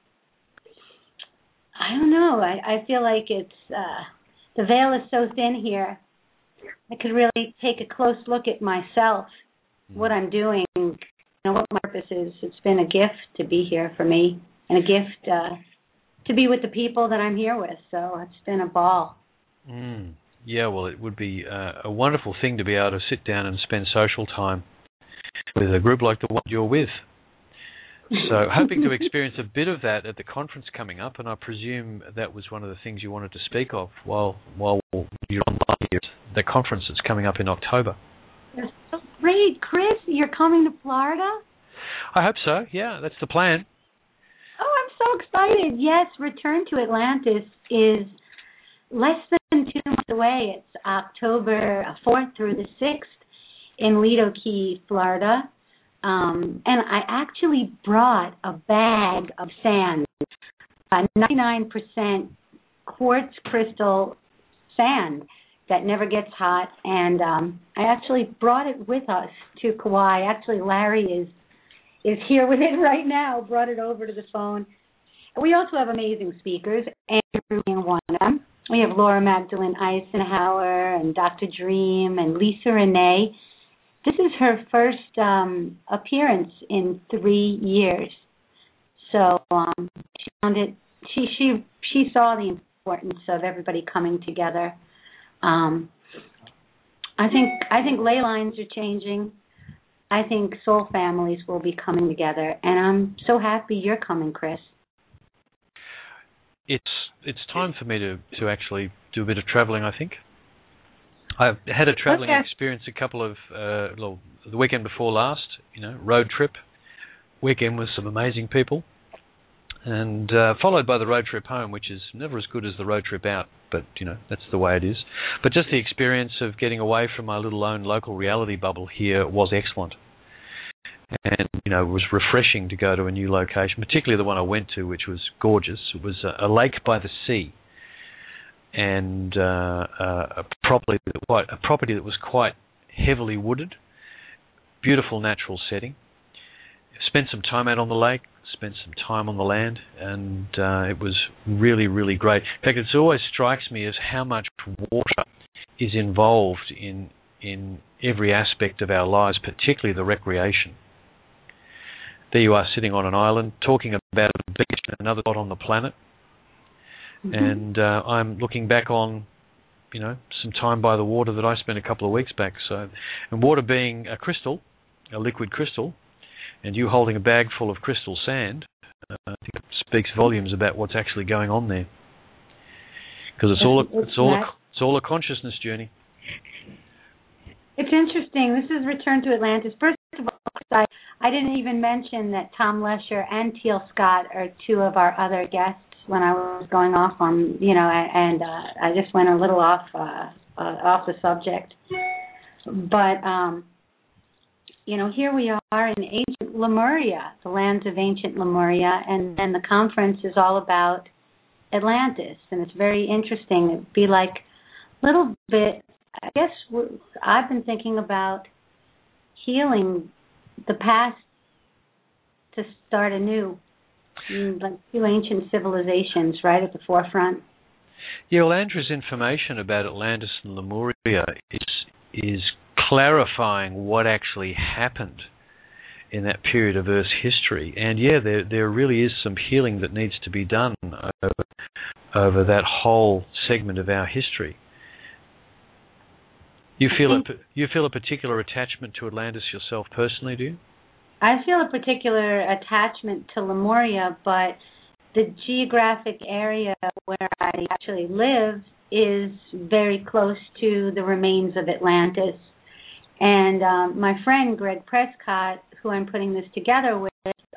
I don't know. I feel like it's the veil is so thin here. I could really take a close look at myself, what I'm doing, what my purpose is. It's been a gift to be here for me, and a gift to be with the people that I'm here with. So it's been a ball. Yeah, well, it would be a wonderful thing to be able to sit down and spend social time with a group like the one you're with. So hoping to experience a bit of that at the conference coming up, and I presume that was one of the things you wanted to speak of while you're online here, the conference that's coming up in October. That's so great. Chris, you're coming to Florida? I hope so, yeah, that's the plan. Oh, I'm so excited. Yes, Return to Atlantis is less than 2 months away. It's October 4th through the 6th in Lido Key, Florida. And I actually brought a bag of sand, 99% quartz crystal sand that never gets hot. And I actually brought it with us to Kauai. Actually, Larry is here with it right now, brought it over to the phone. We also have amazing speakers, Andrew being one of them. We have Laura Magdalene Eisenhower and Dr. Dream and Lisa Renee. This is her first appearance in 3 years. So she found it. She saw the importance of everybody coming together. I think ley lines are changing. I think soul families will be coming together, and I'm so happy you're coming, Chris. It's time for me to actually do a bit of traveling, I think. I've had a traveling experience a couple of the weekend before last, road trip weekend with some amazing people, and followed by the road trip home, which is never as good as the road trip out, but that's the way it is. But just the experience of getting away from my little own local reality bubble here was excellent, and it was refreshing to go to a new location, particularly the one I went to, which was gorgeous. It was a lake by the sea. And a property that was quite heavily wooded, beautiful natural setting. Spent some time out on the lake, spent some time on the land, and it was really, really great. In fact, it always strikes me as how much water is involved in every aspect of our lives, particularly the recreation. There you are sitting on an island talking about a beach and another spot on the planet. Mm-hmm. And I'm looking back on, some time by the water that I spent a couple of weeks back. So, and water being a crystal, a liquid crystal, and you holding a bag full of crystal sand, I think it speaks volumes about what's actually going on there. Because it's all a consciousness journey. It's interesting. This is Return to Atlantis. First of all, I didn't even mention that Tom Lesher and Teal Scott are two of our other guests when I was going off on, and I just went a little off the subject. But, here we are in ancient Lemuria, the lands of ancient Lemuria, and then the conference is all about Atlantis, and it's very interesting. It'd be like a little bit, I guess I've been thinking about healing the past to start anew, like two ancient civilizations right at the forefront. Yeah, well, Andrew's information about Atlantis and Lemuria is clarifying what actually happened in that period of Earth's history. And yeah, there really is some healing that needs to be done over that whole segment of our history. You feel a particular attachment to Atlantis yourself personally, do you? I feel a particular attachment to Lemuria, but the geographic area where I actually live is very close to the remains of Atlantis. And my friend Greg Prescott, who I'm putting this together with,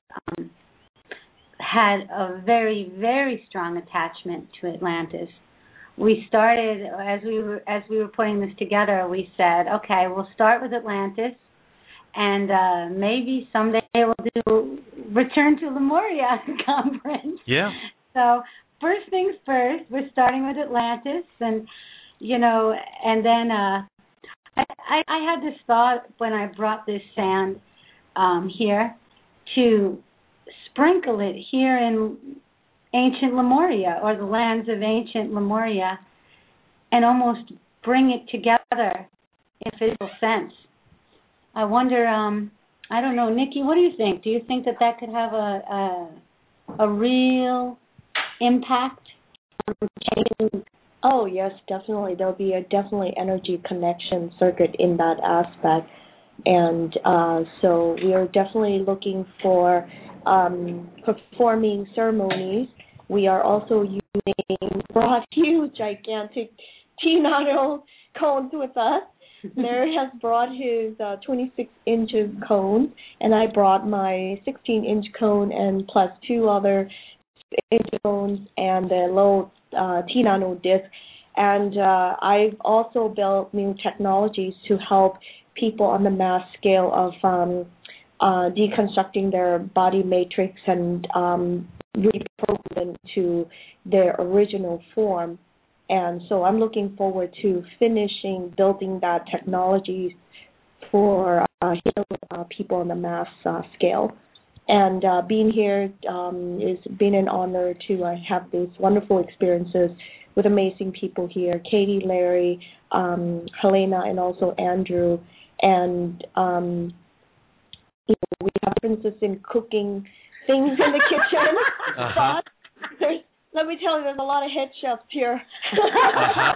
had a very, very strong attachment to Atlantis. We started, as we were putting this together, we said, okay, we'll start with Atlantis, and maybe someday we'll do Return to Lemuria conference. Yeah. So first things first, we're starting with Atlantis, and and then I had this thought when I brought this sand here to sprinkle it here in ancient Lemuria, or the lands of ancient Lemuria, and almost bring it together in a physical sense. I wonder, I don't know, Nikki, what do you think? Do you think that could have a real impact on changing? Oh, yes, definitely. There'll be a definitely energy connection circuit in that aspect. And so we are definitely looking for performing ceremonies. We are also using brought huge, gigantic T-Nano cones with us. Larry has brought his 26 inches cone, and I brought my 16-inch cone and plus two other inch cones and the low T-Nano disc. And I've also built new technologies to help people on the mass scale of deconstructing their body matrix and reprogramming to their original form. And so I'm looking forward to finishing building that technology for healing people on the mass scale. And being here has been an honor to have these wonderful experiences with amazing people here, Katie, Larry, Helena, and also Andrew. And we have differences in cooking things in the kitchen. Uh-huh. But let me tell you, there's a lot of head chefs here. Uh-huh.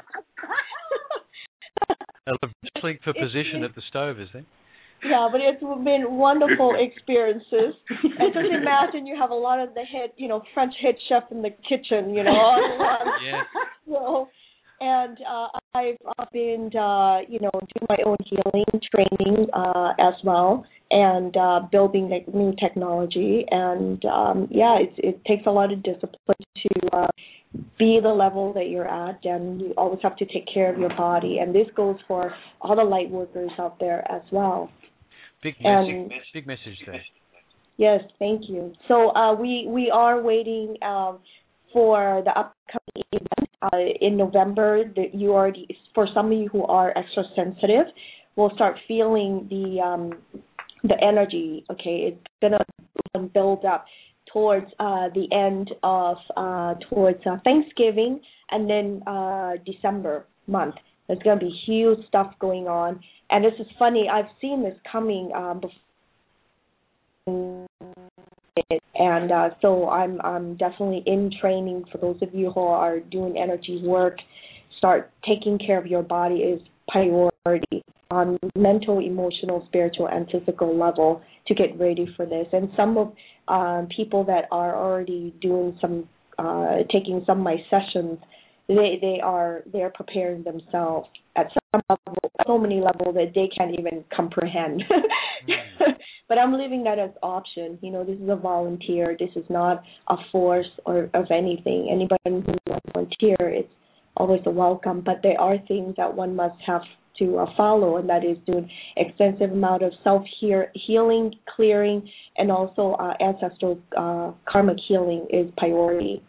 Definitely for position at the stove, is there? Yeah, but it's been wonderful experiences. And just imagine you have a lot of the head, French head chef in the kitchen, all at once. Yeah. And I've been, doing my own healing training as well, and building new technology. And it takes a lot of discipline to be the level that you're at, and you always have to take care of your body. And this goes for all the light workers out there as well. Big message there. Yes, thank you. So we are waiting for the upcoming event in November. That you already, for some of you who are extra sensitive, will start feeling the the energy, okay, it's going to build up towards the end of towards Thanksgiving and then December month. There's going to be huge stuff going on, and this is funny. I've seen this coming before, and so I'm definitely in training. For those of you who are doing energy work, start taking care of your body is priority on mental, emotional, spiritual, and physical level to get ready for this. And some of people that are already doing some, taking some of my sessions, they're preparing themselves at some level, so many levels that they can't even comprehend. But I'm leaving that as option. You know, this is a volunteer. This is not a force or of anything. Anybody who wants to volunteer, it's always a welcome. But there are things that one must have to follow, and that is doing extensive amount of self-healing, clearing, and also ancestral karmic healing is priority.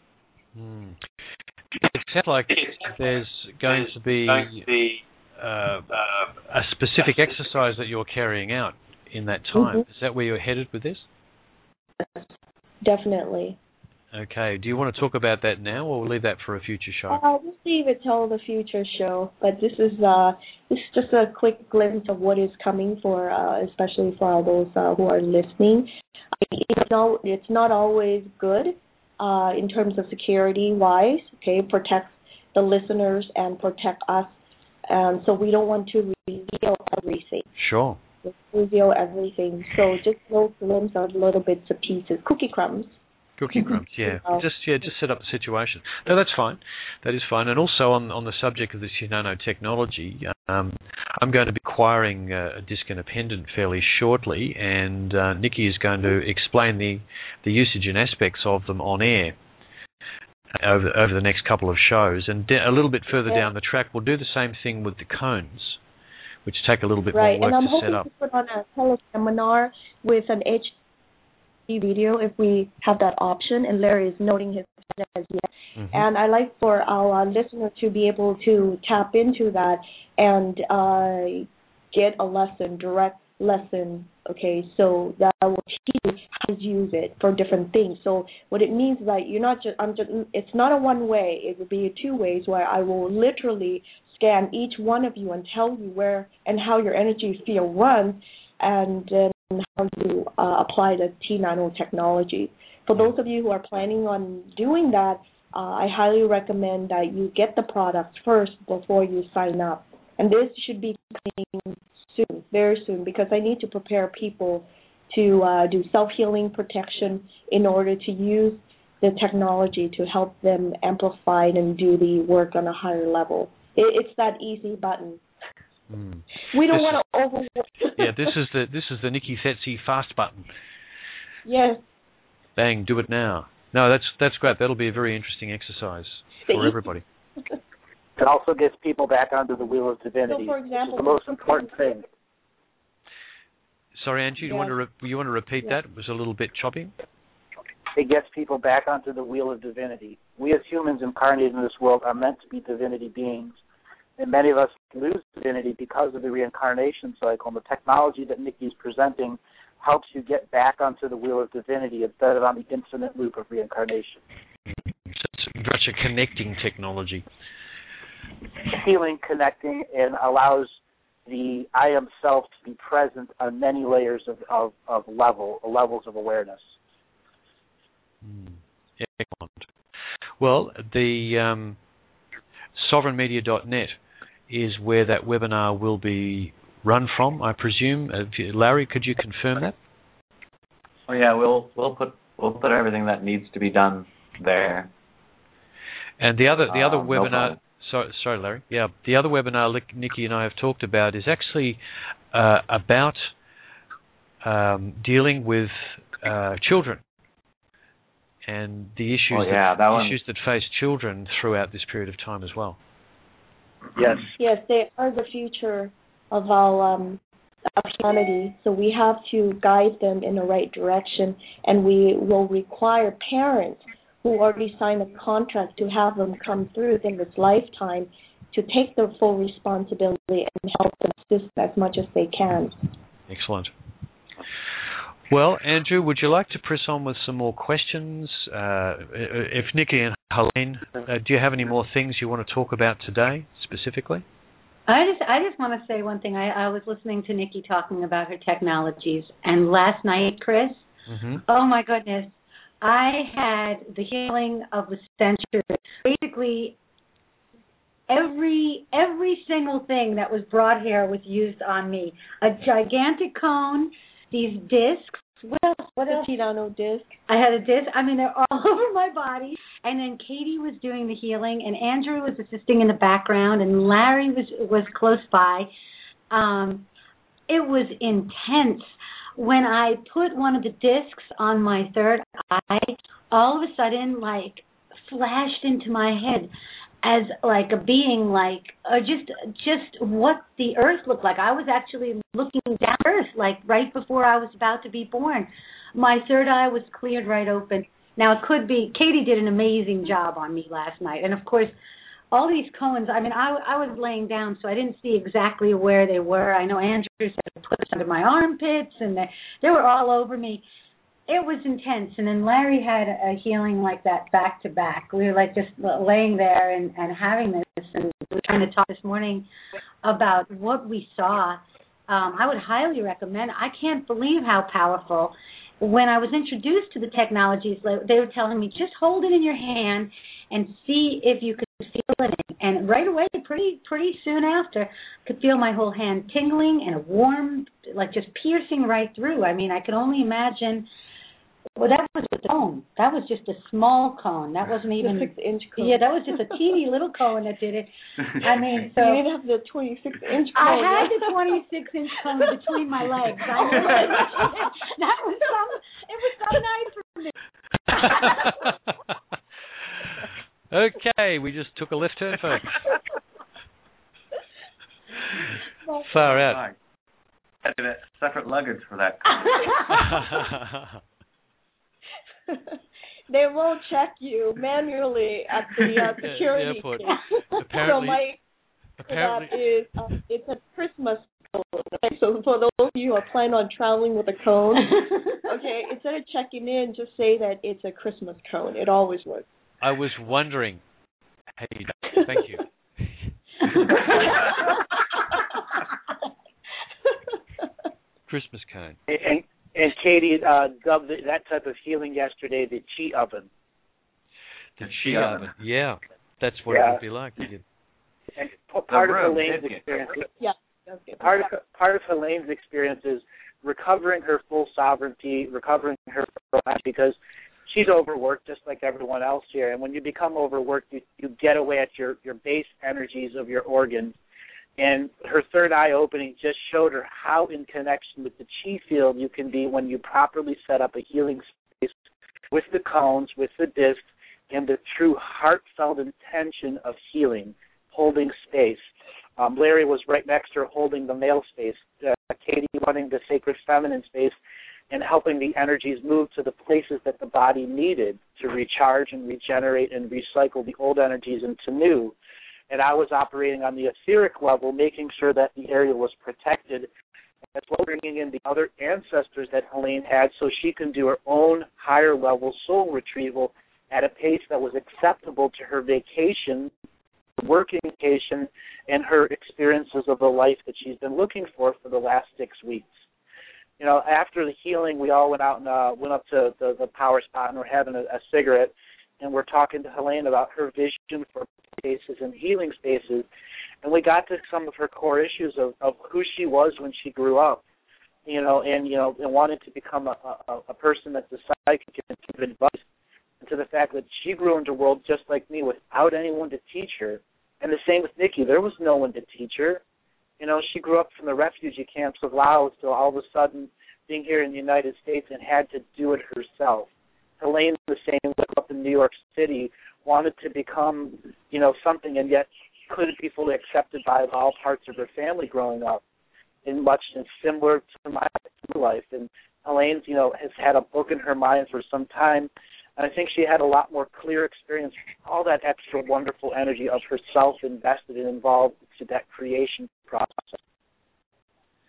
It sounds like there's going to be a specific exercise that you're carrying out in that time. Is that where you're headed with this? Yes, definitely. Okay. Do you want to talk about that now, or we'll leave that for a future show? We'll leave it till the future show. But this is just a quick glimpse of what is coming for, especially for all those who are listening. It's not always good in terms of security-wise. Okay, protect the listeners and protect us. So we don't want to reveal everything. Sure. Reveal everything. So just those glimpse of little bits of pieces, cookie crumbs. Cookie crumbs, yeah. Just set up the situation. No, that's fine. That is fine. And also on the subject of this nanotechnology, I'm going to be acquiring a disc and a pendant fairly shortly, and Nikki is going to explain the usage and aspects of them on air over the next couple of shows. And a little bit further down the track, we'll do the same thing with the cones, which take a little bit more work to set up. And I'm hoping to put on a teleseminar with an HD video if we have that option, and Larry is noting his head as yes. And I like for our listener to be able to tap into that and get a direct lesson, okay, so that I will teach you how to use it for different things. So what it means is that it's not a one way, it will be 2 ways where I will literally scan each one of you and tell you where and how your energy field runs, and then how you apply the T-nanotechnology. For those of you who are planning on doing that, I highly recommend that you get the product first before you sign up. And this should be coming soon, very soon, because I need to prepare people to do self-healing protection in order to use the technology to help them amplify and do the work on a higher level. It's that easy button. We don't want to overwork. Yeah, this is the Nikki Setsi fast button. Yes. Bang, do it now. No, that's great. That'll be a very interesting exercise for everybody. It also gets people back onto the wheel of divinity, so, for example, which is the most important thing. Sorry, Angie, you want to repeat that? It was a little bit choppy. It gets people back onto the wheel of divinity. We as humans incarnated in this world are meant to be divinity beings. And many of us lose divinity because of the reincarnation cycle. And the technology that Nikki's presenting helps you get back onto the wheel of divinity instead of on the infinite loop of reincarnation. It's very much a connecting technology. Healing, connecting, and allows the I am self to be present on many layers of levels of awareness. Excellent. Well, the sovereignmedia.net is where that webinar will be run from, I presume. Larry, could you confirm that? Oh yeah, we'll put everything that needs to be done there. And the other webinar. No, sorry, Larry. Yeah, the other webinar Nikki and I have talked about is actually about dealing with children and the issues issues that face children throughout this period of time as well. Yes. Yes, they are the future of our of humanity. So we have to guide them in the right direction, and we will require parents who already signed a contract to have them come through in this lifetime to take their full responsibility and help them assist as much as they can. Excellent. Well, Andrew, would you like to press on with some more questions? If Nikki and Helene, do you have any more things you want to talk about today specifically? I just want to say one thing. I was listening to Nikki talking about her technologies, and last night, Chris, oh my goodness, I had the healing of the century. Basically, every single thing that was brought here was used on me. A gigantic cone, these discs. What else? The Chirano disc. I had a disc. I mean, they're all over my body. And then Katie was doing the healing, and Andrew was assisting in the background, and Larry was close by. It was intense. When I put one of the discs on my third eye, all of a sudden, like, flashed into my head as like a being, like just what the earth looked like. I was actually looking down earth, like right before I was about to be born. My third eye was cleared right open. Now, it could be, Katie did an amazing job on me last night. And, of course, all these cones, I mean, I was laying down, so I didn't see exactly where they were. I know Andrew said put us under my armpits, and they were all over me. It was intense. And then Larry had a healing like that back to back. We were like just laying there and having this, and we were trying to talk this morning about what we saw. I would highly recommend. I can't believe how powerful. When I was introduced to the technologies, they were telling me, just hold it in your hand and see if you could feel it. And right away, pretty soon after, I could feel my whole hand tingling and a warm, like just piercing right through. I mean, I could only imagine. Well, that was a cone. That was just a small cone. That wasn't even a 6-inch cone. Yeah, that was just a teeny little cone that did it. I mean, so you didn't have the 26-inch cone. I had the 26-inch cone between my legs. I knew it. That was it was so nice for me. Okay, we just took a left turn, folks. Far out. I had a separate luggage for that. They will check you manually at the security airport. Apparently, it's a Christmas cone. Okay? So for those of you who are planning on traveling with a cone, okay, instead of checking in, just say that it's a Christmas cone. It always works. I was wondering. Hey, thank you. Christmas cone. And Katie dubbed that type of healing yesterday the chi oven. The chi oven, yeah. That's what it would be like. And part of Helene's experience. Yeah. Part of Helene's experience is recovering her full sovereignty, recovering her life, because she's overworked just like everyone else here. And when you become overworked, you get away at your base energies of your organs. And her third eye opening just showed her how in connection with the chi field you can be when you properly set up a healing space with the cones, with the discs, and the true heartfelt intention of healing, holding space. Larry was right next to her holding the male space, Katie running the sacred feminine space, and helping the energies move to the places that the body needed to recharge and regenerate and recycle the old energies into new. And I was operating on the etheric level, making sure that the area was protected, as well as bringing in the other ancestors that Helene had so she can do her own higher level soul retrieval at a pace that was acceptable to her vacation, working vacation, and her experiences of the life that she's been looking for the last 6 weeks. You know, after the healing, we all went out and went up to the power spot and we're having a cigarette, and we're talking to Helene about her vision for spaces and healing spaces, and we got to some of her core issues of who she was when she grew up, and wanted to become a person that's a psychic and give advice, and to the fact that she grew into a world just like me without anyone to teach her, and the same with Nikki. There was no one to teach her. You know, she grew up from the refugee camps of Laos to all of a sudden being here in the United States and had to do it herself. Helene's the same, grew up in New York City, wanted to become, something, and yet couldn't be fully accepted by all parts of her family growing up. And much similar to my life. And Helene's, has had a book in her mind for some time, and I think she had a lot more clear experience, all that extra wonderful energy of herself invested and involved to that creation process.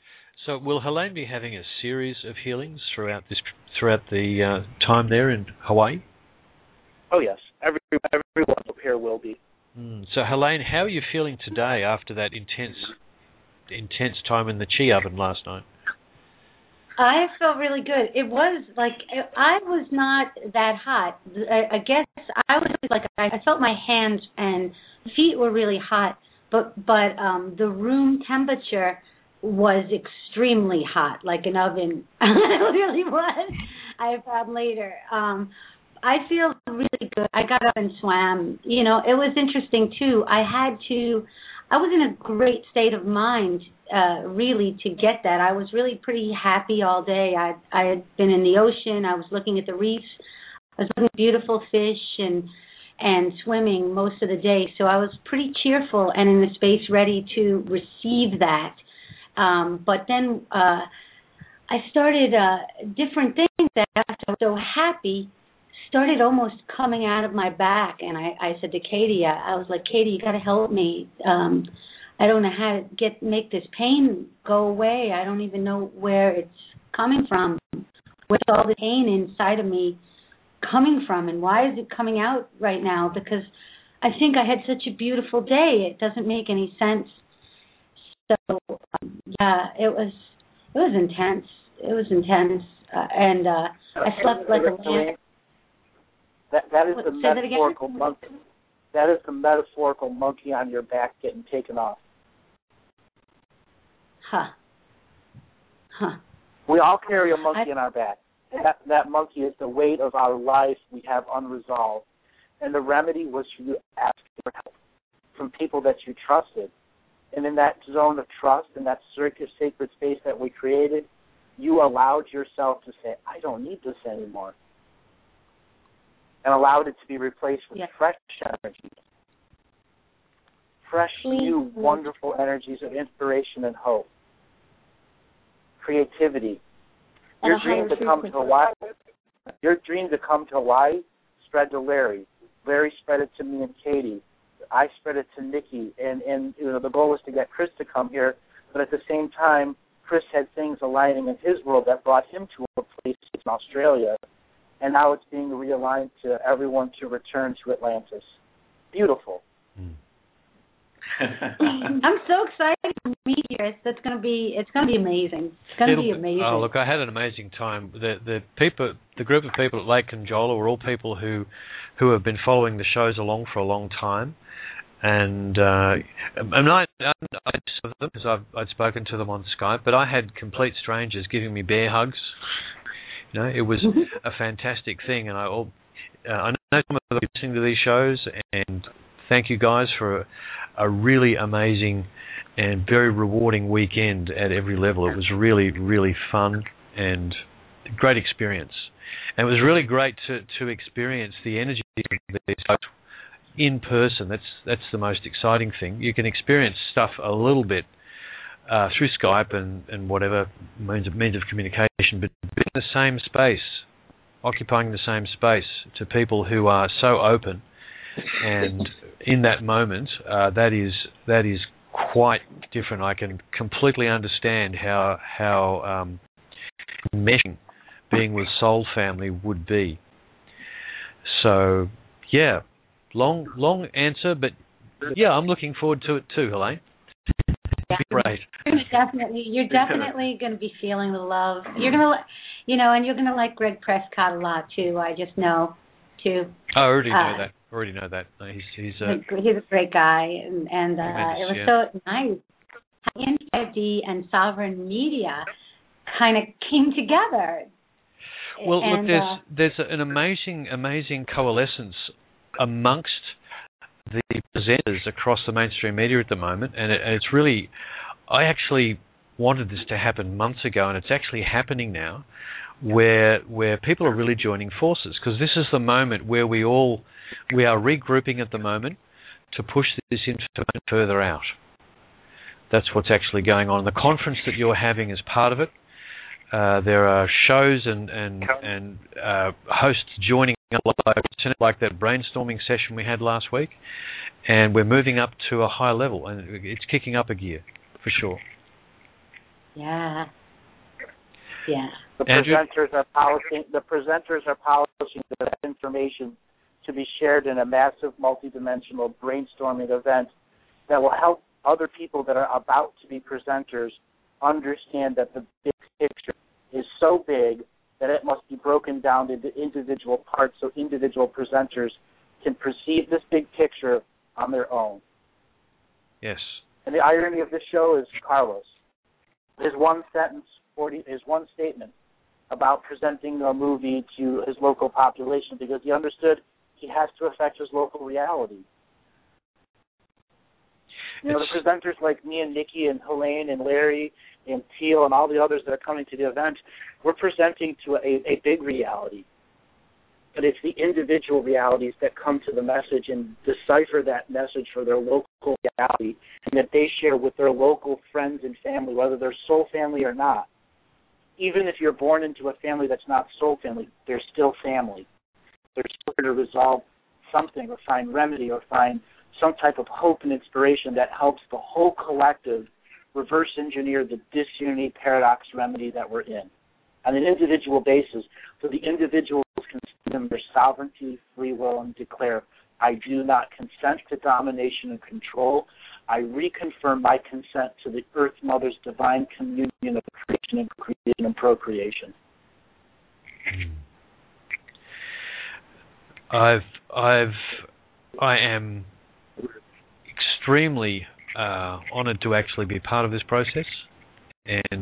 So will Helene be having a series of healings throughout the time there in Hawaii? Oh yes, everyone up here will be. So Helene, how are you feeling today after that intense time in the chi oven last night? I felt really good. It was like I was not that hot. I guess I was like I felt my hands and feet were really hot, but the room temperature was extremely hot, like an oven. It really was. I found later. I feel really good. I got up and swam. You know, it was interesting too. I was in a great state of mind, really, to get that. I was really pretty happy all day. I had been in the ocean. I was looking at the reefs. I was looking at beautiful fish and swimming most of the day. So I was pretty cheerful and in the space ready to receive that. But then I started different things that I was so happy started almost coming out of my back, and I said to Katie, I was like, Katie, you got to help me. I don't know how to make this pain go away. I don't even know where it's coming from. Where's all the pain inside of me coming from, and why is it coming out right now? Because I think I had such a beautiful day. It doesn't make any sense. So yeah, it was intense. It was intense, and I slept like a lamb. That is the metaphorical monkey. That is the metaphorical monkey on your back getting taken off. Huh. We all carry a monkey in our back. That monkey is the weight of our life we have unresolved. And the remedy was for you to ask for help from people that you trusted. And in that zone of trust, in that sacred space that we created, you allowed yourself to say, I don't need this anymore. And allowed it to be replaced with fresh energy. Fresh, new, wonderful energies of inspiration and hope. Creativity. Your dream to come to Hawaii spread to Larry. Larry spread it to me and Katie. I spread it to Nikki. And you know, the goal was to get Chris to come here, but at the same time, Chris had things aligning in his world that brought him to a place in Australia. And now it's being realigned to everyone to return to Atlantis. Beautiful. I'm so excited to meet you. It's going to be amazing. It's going to be amazing. Oh, look, I had an amazing time. The group of people at Lake Conjola were all people who have been following the shows along for a long time, and I saw them because I'd spoken to them on Skype, but I had complete strangers giving me bear hugs. You know, it was a fantastic thing, and I know some of them are listening to these shows, and thank you guys for a really amazing and very rewarding weekend at every level. It was really, really fun and a great experience. And it was really great to experience the energy of these folks in person. That's the most exciting thing. You can experience stuff a little bit through Skype and whatever means of communication, but in the same space, occupying the same space to people who are so open, and in that moment, that is quite different. I can completely understand how meshing being with Soul Family would be. So, yeah, long answer, but yeah, I'm looking forward to it too, Helene. Great. You're definitely going to be feeling the love. You're going to, and you're going to like Greg Prescott a lot too. I just know too. I already know that. He's a great guy, and it was so nice how N5D and Sovereign Media kind of came together. Well, look, there's an amazing coalescence amongst the presenters across the mainstream media at the moment, and it's really, I actually wanted this to happen months ago, and it's actually happening now, where people are really joining forces, because this is the moment where we are regrouping at the moment to push this information further out. That's what's actually going on. The conference that you're having is part of it. There are shows and hosts joining like that brainstorming session we had last week, and we're moving up to a high level, and it's kicking up a gear for sure. Yeah. Yeah. The presenters are polishing that information to be shared in a massive multidimensional brainstorming event that will help other people that are about to be presenters understand that the big picture is so big that it must be broken down into individual parts so individual presenters can perceive this big picture on their own. Yes. And the irony of this show is Carlos. His one statement about presenting a movie to his local population, because he understood he has to affect his local reality. You know, the presenters like me and Nikki and Helene and Larry and Teal and all the others that are coming to the event, we're presenting to a big reality. But it's the individual realities that come to the message and decipher that message for their local reality and that they share with their local friends and family, whether they're soul family or not. Even if you're born into a family that's not soul family, they're still family. They're still going to resolve something or find remedy or find some type of hope and inspiration that helps the whole collective reverse engineer the disunity paradox remedy that we're in on an individual basis, so the individuals can assume their sovereignty, free will, and declare, I do not consent to domination and control. I reconfirm my consent to the Earth Mother's divine communion of creation and procreation. I am extremely honored to actually be part of this process, and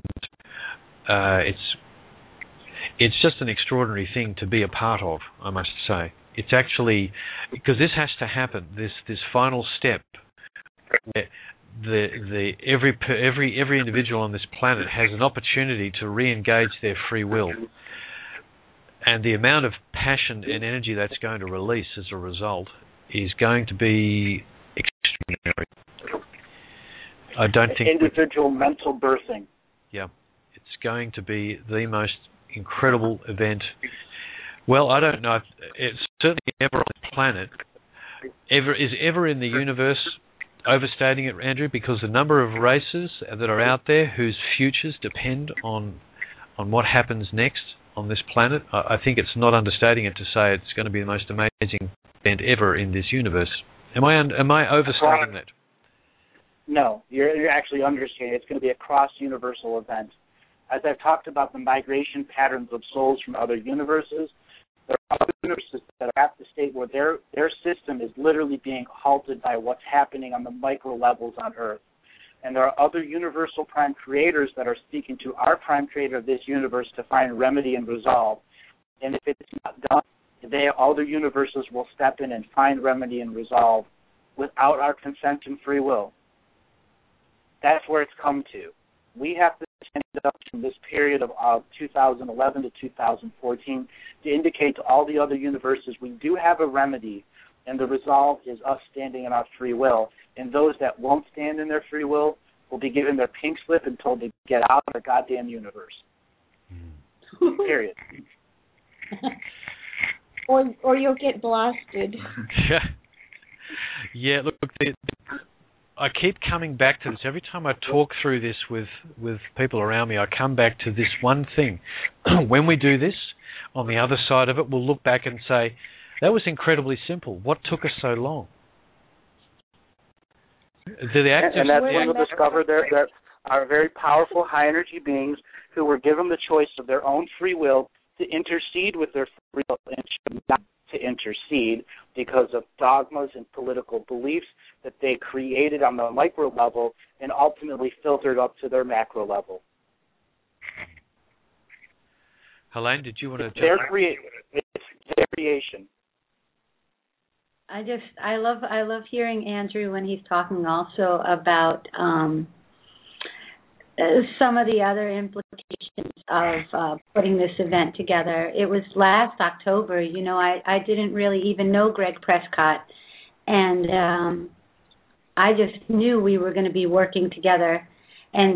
it's just an extraordinary thing to be a part of, I must say. It's actually, because this has to happen, this final step where every individual on this planet has an opportunity to re-engage their free will. And the amount of passion and energy that's going to release as a result is going to be extraordinary. I don't think individual mental birthing. Yeah, it's going to be the most incredible event. Well, I don't know if it's certainly ever on the planet, ever in the universe. Overstating it, Andrew, because the number of races that are out there whose futures depend on what happens next on this planet, I think it's not understating it to say it's going to be the most amazing event ever in this universe. Am I overstating that? No, you're actually understating. It's going to be a cross-universal event. As I've talked about the migration patterns of souls from other universes, there are other universes that are at the state where their system is literally being halted by what's happening on the micro levels on Earth. And there are other universal prime creators that are speaking to our prime creator of this universe to find remedy and resolve. And if it's not done, other universes will step in and find remedy and resolve without our consent and free will. That's where it's come to. We have to stand up in this period of 2011 to 2014 to indicate to all the other universes we do have a remedy, and the resolve is us standing in our free will. And those that won't stand in their free will will be given their pink slip and told to get out of the goddamn universe. Period. Or you'll get blasted. Yeah, look, I keep coming back to this. Every time I talk through this with people around me, I come back to this one thing. When we do this, on the other side of it, we'll look back and say, that was incredibly simple. What took us so long? And that's when you'll discover there are very powerful high-energy beings who were given the choice of their own free will to intercede with their free will and not to intercede because of dogmas and political beliefs that they created on the micro level and ultimately filtered up to their macro level. Helene, did you want to jump in? It's their creation. I love hearing Andrew when he's talking also about some of the other implications of putting this event together. It was last October. I didn't really even know Greg Prescott, and I just knew we were going to be working together, and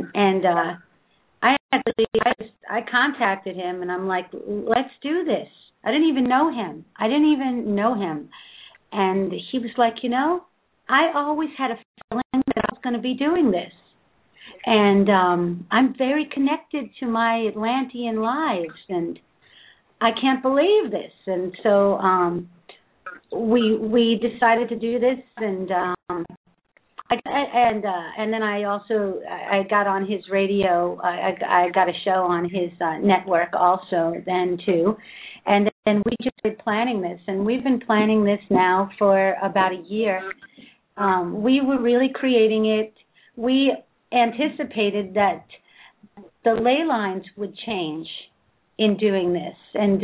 I contacted him, and I'm like, let's do this. I didn't even know him. And he was like, I always had a feeling that I was going to be doing this. And I'm very connected to my Atlantean lives, and I can't believe this. And so we decided to do this, and then I also I got on his radio. I got a show on his network also then too, and then we just started planning this, and we've been planning this now for about a year. We were really creating it. We anticipated that the ley lines would change in doing this, and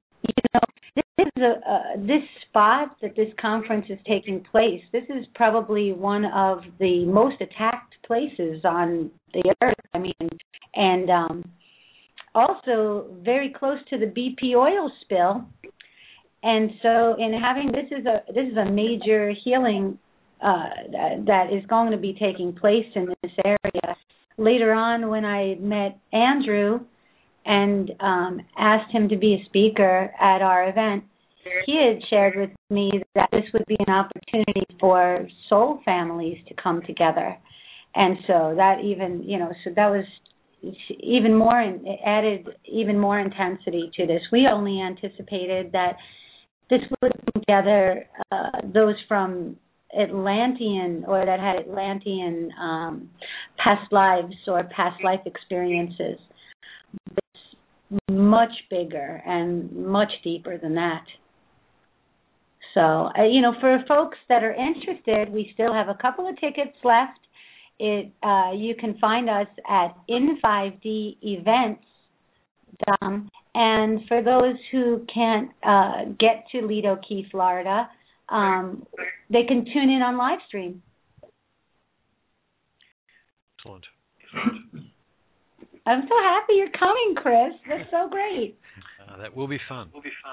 this spot that this conference is taking place, this is probably one of the most attacked places on the earth. I mean, and also very close to the BP oil spill. And so, in having this is a major healing that is going to be taking place in this area. Later on, when I met Andrew and asked him to be a speaker at our event, he had shared with me that this would be an opportunity for soul families to come together. And so that even, so that was even more, it added even more intensity to this. We only anticipated that this would bring together those from Atlantean or that had Atlantean past lives or past life experiences. It's much bigger and much deeper than that. So, for folks that are interested, we still have a couple of tickets left. You can find us at in5devents.com. And for those who can't get to Lido Key, Florida, they can tune in on live stream. Excellent. I'm so happy you're coming, Chris. That's so great. That will be fun.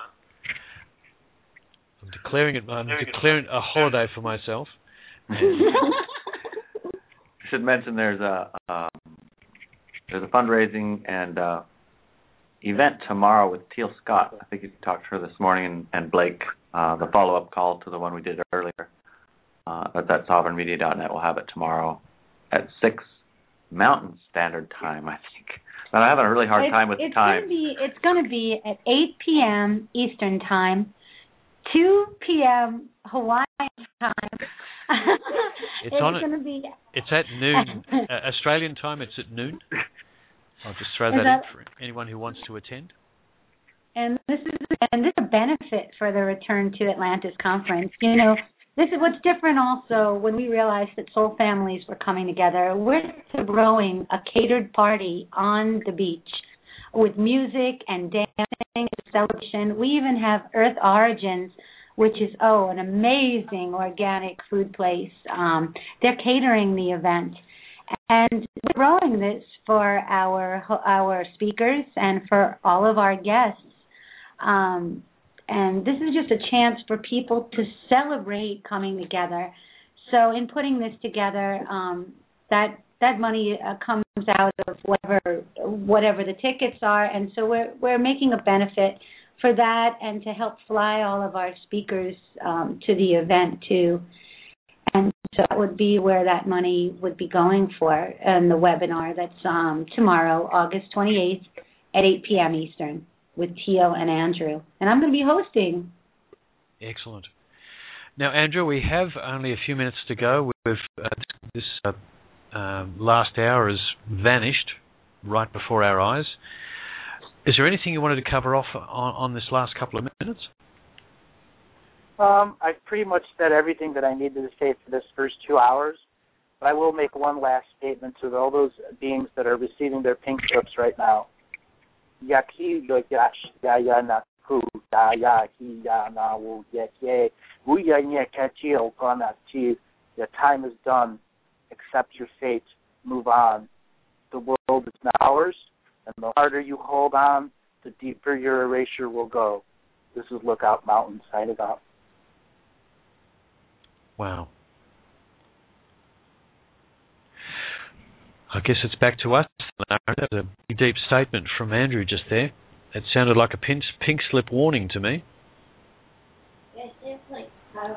I'm declaring a holiday for myself. I should mention there's a fundraising and event tomorrow with Teal Scott. I think you talked to her this morning, and Blake. The follow-up call to the one we did earlier. That's at sovereignmedia.net. We'll have it tomorrow at 6 Mountain Standard Time, I think. But I'm having a really hard time with the time. It's going to be at 8 p.m. Eastern Time, 2 p.m. Hawaiian time. It's going to be. It's at noon Australian time. It's at noon. I'll just throw that in for anyone who wants to attend. And this is a benefit for the Return to Atlantis conference. This is what's different also when we realized that soul families were coming together. We're throwing a catered party on the beach with music and dancing and celebration. We even have Earth Origins, which is, an amazing organic food place. They're catering the event. And we're growing this for our speakers and for all of our guests. And this is just a chance for people to celebrate coming together. So in putting this together, that money comes out of whatever the tickets are, and so we're making a benefit for that and to help fly all of our speakers to the event too. And so that would be where that money would be going for in the webinar that's tomorrow, August 28th at 8 p.m. Eastern with Teal and Andrew. And I'm going to be hosting. Excellent. Now, Andrew, we have only a few minutes to go. This last hour has vanished right before our eyes. Is there anything you wanted to cover off on this last couple of minutes? I've pretty much said everything that I needed to say for this first 2 hours, but I will make one last statement to all those beings that are receiving their pink slips right now. Your time is done. Accept your fate. Move on. The world is now ours, and the harder you hold on, the deeper your erasure will go. This is Lookout Mountain signing off. Wow. I guess it's back to us. That was a deep statement from Andrew just there. It sounded like a pink slip warning to me.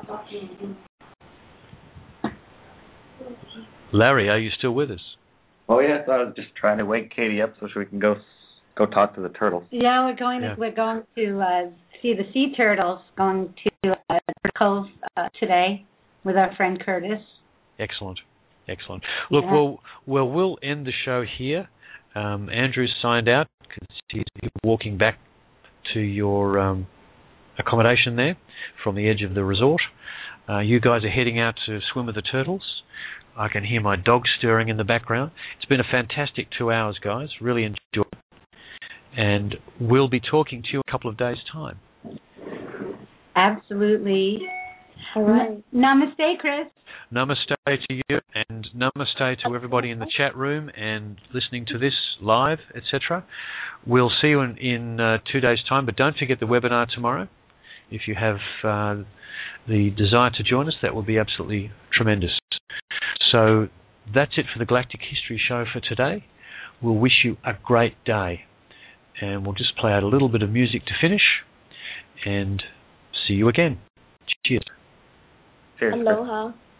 Larry, are you still with us? Oh yes, I was just trying to wake Katie up so we can go talk to the turtles. Yeah, we're going to see the sea turtles. Going to Cove today with our friend Curtis. Excellent. Look, Yeah. we'll end the show here. Andrew's signed out because he's walking back to your accommodation there from the edge of the resort. You guys are heading out to swim with the turtles. I can hear my dog stirring in the background. It's been a fantastic 2 hours, guys. Really enjoyed it. And we'll be talking to you in a couple of days' time. Absolutely. All right. Namaste, Chris. Namaste to you, and namaste to everybody in the chat room and listening to this live, etc. We'll see you in 2 days' time, but don't forget the webinar tomorrow. If you have the desire to join us, that will be absolutely tremendous. So that's it for the Galactic History Show for today. We'll wish you a great day, and we'll just play out a little bit of music to finish, and see you again. Cheers. Cheers. Aloha.